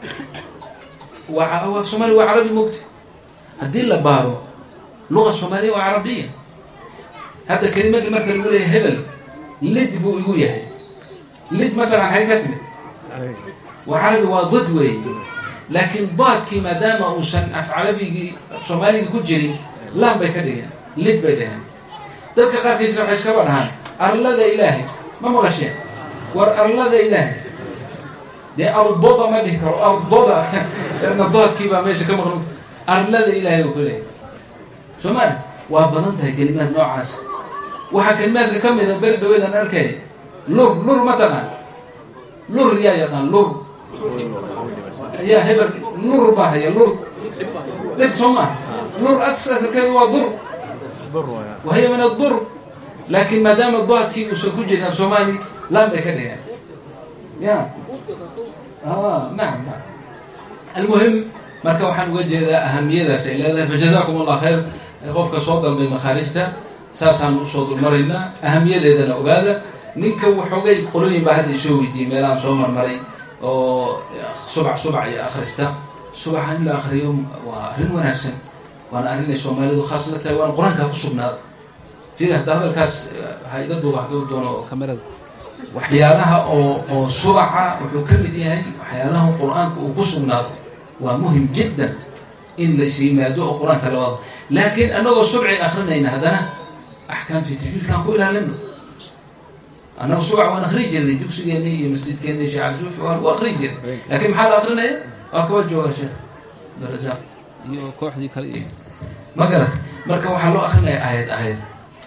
وفي سومالي وعربي مكتب هدي بارو لغة سومالية وعربية هذا كلمات المثل يقول هبل لد بو يقول يهي لد مثلا هي كتبت وعربي وضد وي لكن بعد كما دام أوسن عربي سومالي كجري لا بيكديه لد بيديه dadka qaarkiisna waxay iska badhaan arlada ilaahay ma maqasheen war arlada ilaahay de ardoda ma dhihi karo ardoda erna doodkii baa meesha ka maqan arlada ilaahay oo kale Soomaali waa badan tahay kalimaad noocaas waxa kalimaadka ka mid ah bari dhaweedan arkay lur ma taqaan lur yaa yaqaan lur yaa hebar lur baa haya lur dib Soomaali lur asalkeedu waa dur وهي من الضر لكن ما دام الضاد كي وسكوجنا الصومالي لا بكده يا نعم المهم marka waxaan uga jeedaa ahamiyadaas ay leedahay fajazakum Allah khair qofka soo dalbay makharijta saasaan u soo dulmaraynaa ahamiyadeedana ogaada ninka wuxuugay qolooyin baa hadda soo weydiiyay meelaan soo marmaray oo subax iyo akhrista subaxa in la akhriyo waa arrin wanaagsan وأنا أرني سومالي خاصة وأنا قرآن كأسبنا في هذا الكاس هاي قدوا واحد دونه كاميرا وحيالها أو سرعة وحكم دي هاي وحيالها قرآن وقسمنا ومهم جدا إن ليس ما يدعو قرآن كالواضح لكن أنا سبعي آخرنا إن هذانا أحكام في تجويد كان كلها لنا أنا سبعة وأنا خريج اللي جوسي يعني مسجد كان شعب جوف وأخريج لكن محل آخرنا إيه أكوجه يا شيخ درجات iyo kooxdii kale ma garat marka waxa loo akhrinayaa aayad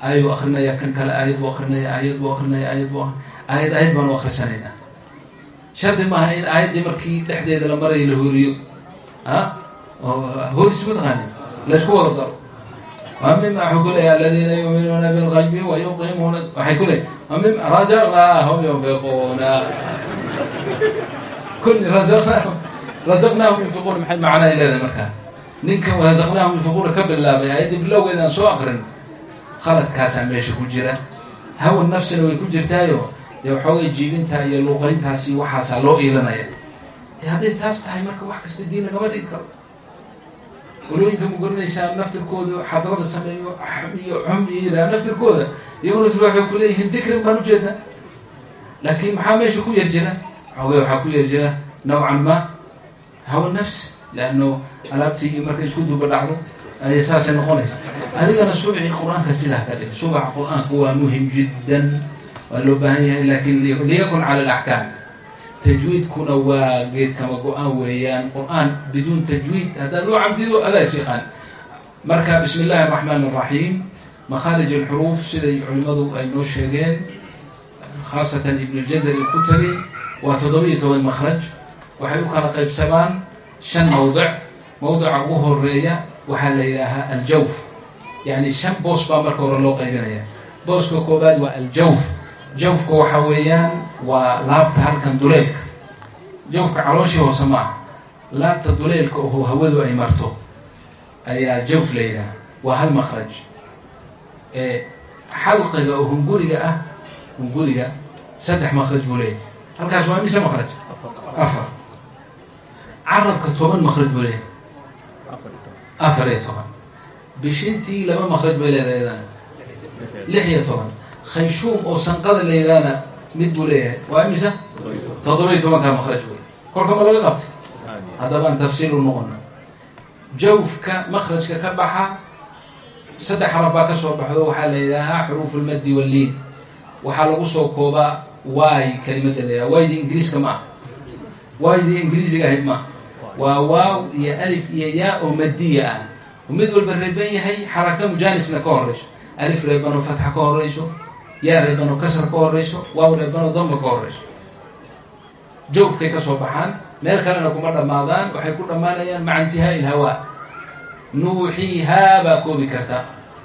ayuu akrinaya kan kale aayad buu akrinaya aayad buu akrinaya aayad baan u akhrisanayna. shardi maaha in aayaddii markii dhexdeeda la marayo la horiyo horis mataqaani laysku wada daro. ومما حكوا الذين يؤمنون بالغيب ويقيمون وحكوا ومما رزقناهم ينفقون كل رزقناهم ينفقون محل معنا إلى هذا المكان نينك ورزقناهم ينفقون كبر الله بيعيد بالله إذا سو أقرن خلت كاسا ماشي كجرة هو النفس لو يكون جرتايو يو حوي جيبين تاي لوقين تاسي وحاسا لو إيلنا هذه تاس تاي مركب واحد كستدين قبل يكر ولوينكم قلنا نفت الكود حضرات السماء حمي إلى نفت الكود يقولوا تروحوا كلهم ذكر ما نوجدنا لكن محاميش يكون يرجنا حكوا يرجنا نوعا ما هو النفس لأنه ألابتي مركز كودوا بالعضو هذه أساسا نقولها هذه أنا سمعي قرآن كسيلة كذلك سمع القرآن هو مهم جدا ولو بهيه لكن ليكن على الأحكام تجويد كنا واجد كما قرآن ويان قرآن بدون تجويد هذا لو عمديدو ألا يسيقان مركب بسم الله الرحمن الرحيم مخارج الحروف سيدي علماء النوشيغين خاصة ابن الجزري الكتري وتضوية المخرج وحيو كان قيب سبان شن موضع أبوه الرية وحل إلىها الجوف يعني شن بوس بامركو رلو قيبينيا بوس كوكوباد والجوف جوفك وحويان ولابت هالكن دوليلك جوفك عروشي هو سماع لابت دوليلك وهو هودو أي مرتو أي جوف ليلة وهالمخرج حلقة وهنقولي سدح مخرج بوليه هل كاس ما ميسا مخرج أفر عربك طبعا مخرج بوليه أفر يا طبعا بشنتي لما مخرج بوليه أيضا لحية طبعا خيشوم أو سنقذ الليلانة مدوا ليه وأمسة تضريت مكان مخرج بوليه كلكم الله لقبت هذا بان تفسير النغنى جوفك مخرجك كبحة سدح رباك سوى بحضو حال إلىها حروف المد واللين وحال قصو كوبا واي كلمة الليلة واي دي إنجليز كما واي دي إنجليزي قاهد ما وواو يا ألف يا ياء ومدية ومدول بالربين هي حركة مجانس لكورش ألف ريبانو فتح كوريشو يا ريبانو كسر كوريشو واو ريبانو ضم كوريشو جوف كي كسو بحان ميل خلنا نكون مرة ماضان وحيكون أمانيا مع انتهاء الهواء نوحيها باكو بكرتا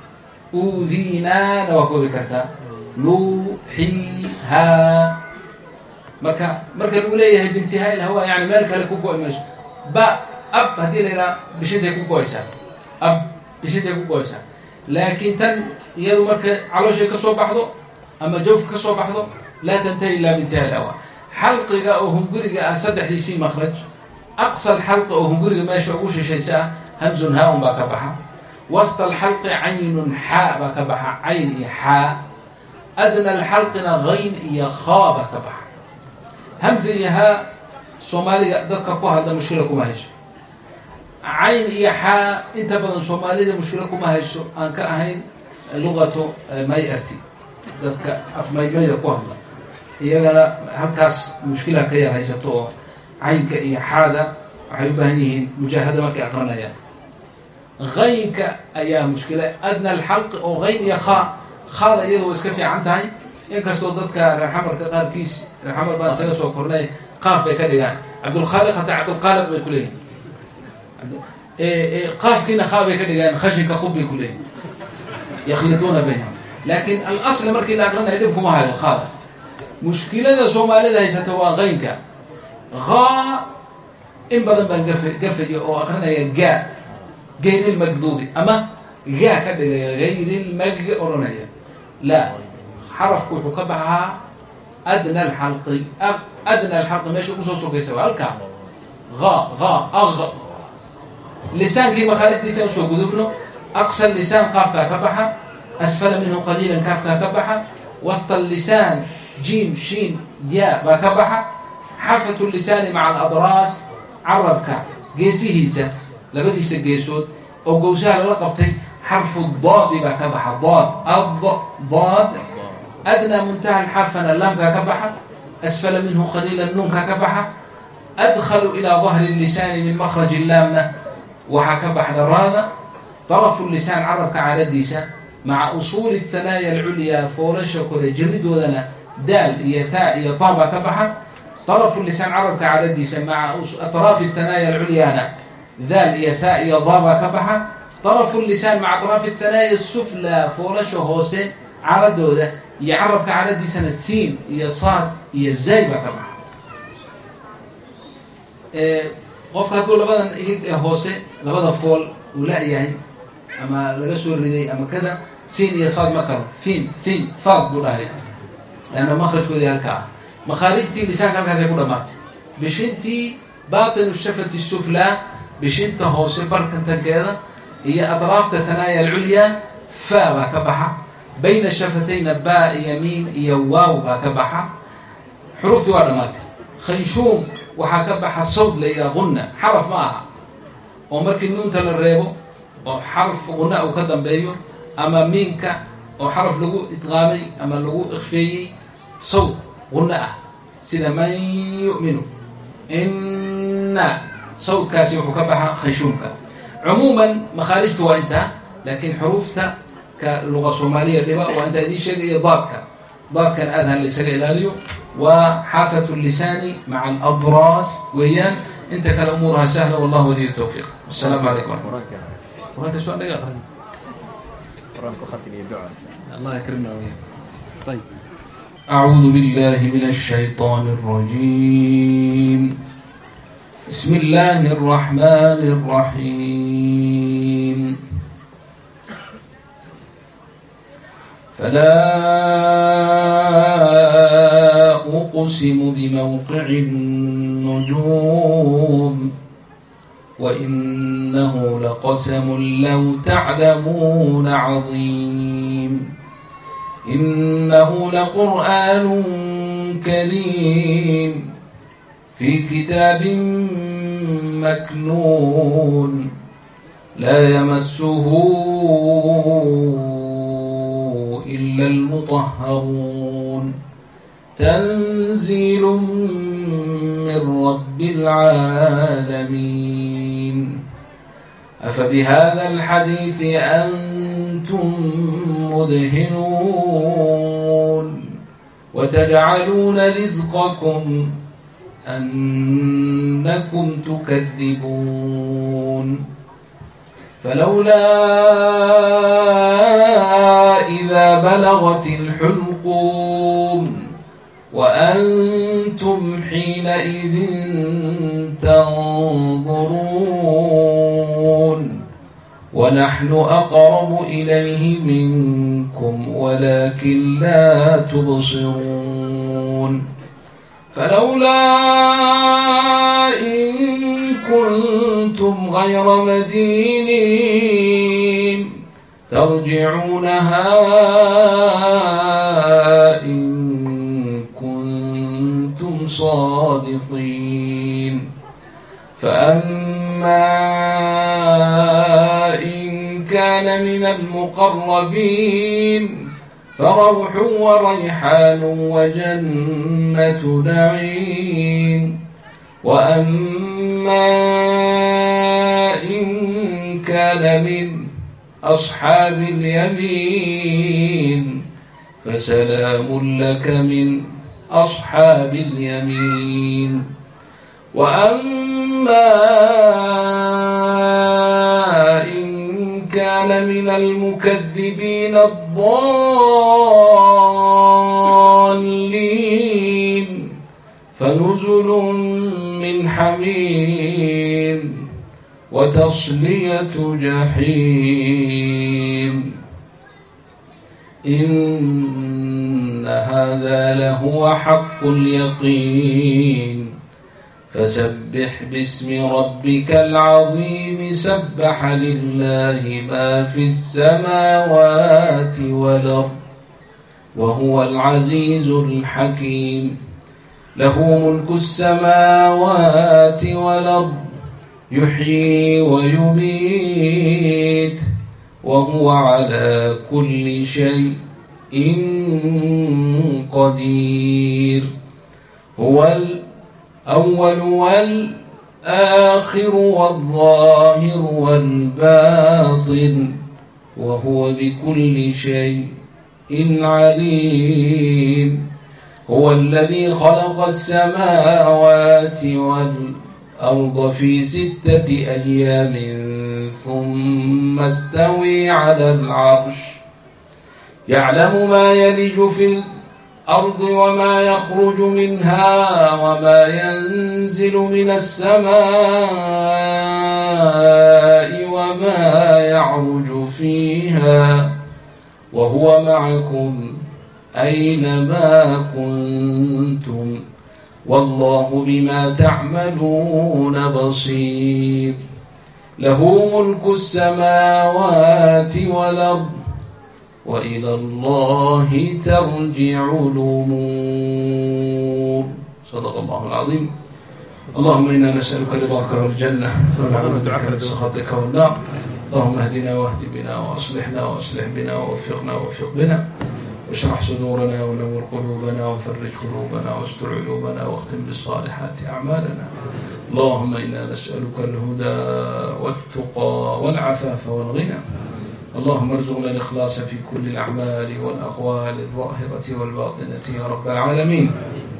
أوذينا نواكو بكرتا نوحيها مركا الأولى هي بانتهاء الهواء يعني مالك لكوكو إمش با أب هذه لنا بشدة كوكو إيسا أب بشدة كوكو إيسا لكن تن يدو مركا على شيء كسو بحضو أما جوف كسو بحضو لا تنتهي إلا بانتهاء الهواء حلقة أو هنقرق أسدح لسي مخرج أقصى الحلقة أو هنقرق ما يشعوش شيء ساعة همز هاء باكبحة وسط الحلق عين حاء باكبحة عين حاء أدنى الحلق غين يخاء باكبحة همز هاء صومالي ذاتك كوها هذا مشكلة ما هيش عين حاء انت بدن صومالي مشكلة ما هيش أنك أهين لغته ما يأتي ذاتك أفما يجي كوها iyagana halkaas mushkila ka yar haysato oo caynka iyo xaada waxay u baahan yihiin mujaahada markay aqrinayaan qaynka ayaa mushkila adna alxalq oo qayn iyo khaada iyadoo iska fiican tahay inkastoo dadka reer xamarka qaarkiis reer xamar baan isaga soo kornay qaaf bay ka dhigaan cabdulkhaaliq hataa cabdulqaalib bay ku leeyihin qaafkiina khaa bay ka dhigaan khashinka khub bay ku leeyihin yakhliduuna baynahum laakiin alasl markii la aqrinayo dhib kuma hayo khaada مشكلة سوماليدا هيسته وغينك غا إن بدن بنقفل أو أخرنا جاء غير المجذوب أما جاء كده غير المجذوب لا حرف كل كبها أدنى الحلق ماشي قصصه كيسوا الكا غا أغ لسان كي مخالف لسان سو جذوبنا أقصى اللسان قاف كبها أسفل منه قليلا كاف كبها وسط اللسان جيم شين ياء باكبحة حافة اللسان مع الأضراس عربك جيسيهيسة لبديس الجيسود أو جوزها للقبتين حرف الضاد باكبحة ضاد أدنى منتهى الحرفنا اللام كبحة أسفل منه قليلا النون كبحة أدخل إلى ظهر اللسان من مخرج اللامنة وحكبح درانا طرف اللسان عربك على الديسة مع أصول الثنايا العليا فولشة كل جلد ودنا دال يتاء يطابع كبحة طرف اللسان عرب كعدديس مع أطراف الثنايا العليا ذال يثاء يضابع كبحة طرف اللسان مع أطراف الثنايا السفلى فولشة هوسين عرد وده يعرب كعدديس السين يصاد يزايبة كبحة qofka hadduu labadan igid ee hoose labada fool uu la-yahay ama laga soo riday ama kada siin iyo saad ma karo fin faad buu dhahay lanna makhrajkoodii halka ah makhaarijtii lisaanka halkaasay ku dhamaatay bishintii baatinu shafati suflaa bishinta hoose barkantankeeda iyo atraafta thanaaya alculyaa faa baa ka baxa bayna shafatayna baa iyo miim iyo waaw baa ka baxa xuruftii waa dhamaatay khayshuum waxaa ka baxa sawd la yidhaha qunna xaraf ma aha oo markii nuunta la reebo oo xaraf qunna uu ka dambeeyo ama miinka oo xaraf lagu idqaamay ama lagu ikhfeeyey sawd qunna ah sida man yu'minu inna sawdkaasi wuxuu ka baxa khayshuumka cumuuman makhaarijtu waa intaa laakiin xuruufta ka luqa soomaaliya dhiba waa intaa idiin sheegaya daadkan aadhan la isaga ilaaliyo وحافة اللسان مع الأضراس ويان انت كالأمورها سهلة والله ولي التوفيق. السلام عليكم ورحمة الله. وراك سؤال لي آخر. وراك ختم الدعاء. الله يكرمنا وياك. طيب. أعوذ بالله من الشيطان الرجيم. بسم الله الرحمن الرحيم. فلا أقسم بموقع النجوم وإنه لقسم لو تعلمون عظيم إنه لقرآن كريم في كتاب مكنون لا يمسه إلا المطهرون تنزيل من رب العالمين أفبهذا الحديث أنتم مدهنون وتجعلون رزقكم أنكم تكذبون فلولا إذا بلغت الحلقوم وأنتم حينئذ تنظرون ونحن أقرب إليه منكم ولكن لا تبصرون فلولا إن كنتم غير مدينين ترجعونها إن كنتم صادقين فأما إن كان من المقربين فروح وريحان وجنة نعيم وأما إن كان من أصحاب اليمين فسلام لك من أصحاب اليمين وأما إن كان من المكذبين الضالين فنزل من حميم وتصلية جحيم إن هذا لهو حق اليقين فسبح باسم ربك العظيم سبح لله ما في السماوات والأرض وهو العزيز الحكيم له ملك السماوات والأرض يحيي ويميت وهو على كل شيء قدير هو الأول والآخر والظاهر والباطن وهو بكل شيء عليم. هو الذي خلق السماوات والأرض في 6 أيام ثم استوى على العرش يعلم ما يلج في الأرض وما يخرج منها وما ينزل من السماء وما يعرج فيها وهو معكم أينما كنتم والله بما تعملون بصير. له ملك السماوات والأرض وإلى الله ترجع الأمور. صدق الله العظيم. اللهم إنا نسألك رضاك والجنة ونعوذ بك من سخطك والنار. اللهم اهدنا واهد بنا وأصلحنا وأصلح بنا ووفقنا ووفق بنا واشرح صدورنا ونور قلوبنا وفرج قلوبنا واستر عيوبنا واختم بالصالحات أعمالنا. اللهم إنا نسألك الهدى والتقى والعفاف والغنى. اللهم ارزقنا الإخلاص في كل الأعمال والأقوال الظاهرة والباطنة يا رب العالمين.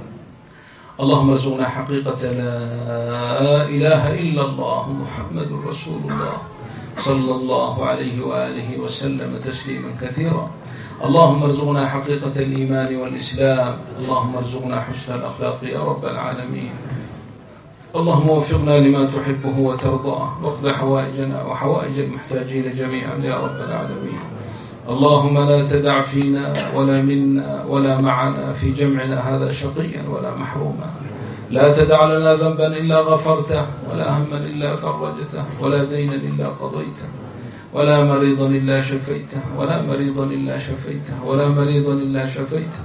اللهم ارزقنا حقيقة لا إله إلا الله محمد رسول الله صلى الله عليه وآله وسلم تسليما كثيرا. اللهم ارزقنا حقيقة الإيمان والإسلام. اللهم ارزقنا حسن الأخلاق يا رب العالمين. اللهم وفقنا لما تحبه وترضاه واقض حوائجنا وحوائج المحتاجين جميعا يا رب العالمين. اللهم لا تدع فينا ولا منا ولا معنا في جمعنا هذا شقيا ولا محروما. لا تدع لنا ذنبا إلا غفرته ولا هما إلا فرجته ولا دينا إلا قضيته ولا مريضا إلا شفيته ولا مريضا إلا شفيته ولا مريضا إلا شفيته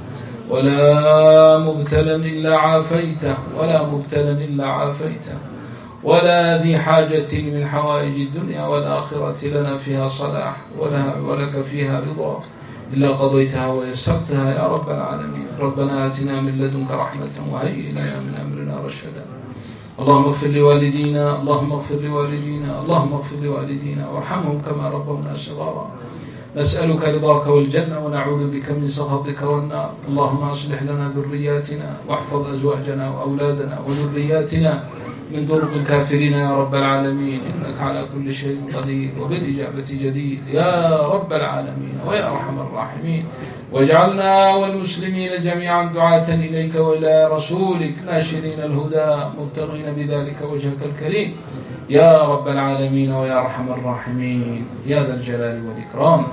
ولا مبتلا إلا عافيته ولا مبتلا إلا عافيته ولا ذي حاجة من حوائج الدنيا والآخرة لنا فيها صلاح ولك فيها رضا إلا قضيتها ويسرتها يا رب العالمين. ربنا آتنا من لدنك رحمة وهيئ لنا من أمرنا رشدا. اللهم اغفر لوالدينا اللهم اغفر لوالدينا اللهم اغفر لوالدينا وارحمهم كما ربونا صغارا. نسألك رضاك والجنة ونعوذ بك من سخطك والنار. اللهم أصلح لنا ذرياتنا واحفظ أزواجنا وأولادنا وذرياتنا من طرق الكافرين يا رب العالمين. إنك على كل شيء قدير وبالإجابة جديد يا رب العالمين ويا أرحم الراحمين. واجعلنا والمسلمين جميعا دعاة إليك وإلى رسولك ناشرين الهدى مبتغين بذلك وجهك الكريم يا رب العالمين ويا أرحم الراحمين يا ذا الجلال والإكرام.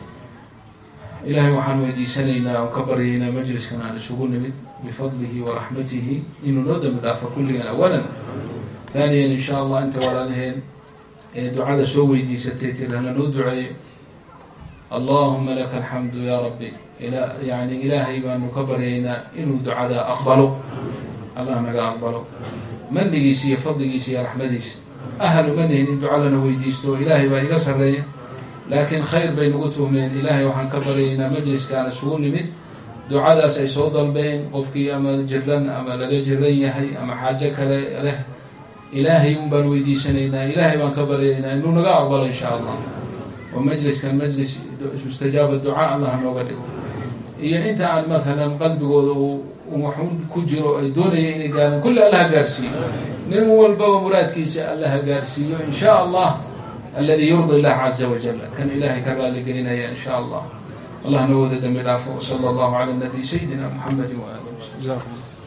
إلهي waxaan weydiisanaynaa oo ka baryaynaa majliskan aan isugu nimid bifadlihi waraxmatihi inuu noo dambi dhaafo kulligan awalan. ثaaniyan in sha allah inta walaalaheen ee ducada soo weydiisatay tirahna noo duceeyo. allahuma laka alxamdu ya rabbi. yani ilaahay baanu ka baryaynaa inuu ducada aqbalo. allah naga aqbalo manigiisa iyo fadligiisa iyo raxmadiisa. ahal uma nihin in duca lana weydiisto ilaahay baa iga sarreeya laakiin khayr bay nagu tuhmeen. ilaahay waxaan ka baryaynaa majliskaan isugu nimid ducadaas ay soo dalbeen qofkii ama jiran ama laga jiran yahay ama xaajo kale leh ilaahay un baan weydiisanaynaa. ilaahay baan ka baryaynaa inuu naga aqbalo in sha allah oo majliskan majlis mustajaaba ducaa allah nooga dhigo. iyo inta aan maalan qalbigooda waxun ku jiro ay doonaya inay gaaraan kulli allaha gaarsiiyo. nin walbaba muraadkiisa allaha gaarsiiyo in sha allah الذي يرضي الله عز وجل كان إلهي كرر لقلنا إن شاء الله. الله نود دم العفو. صلى الله على النبي سيدنا محمد وآله وسلم.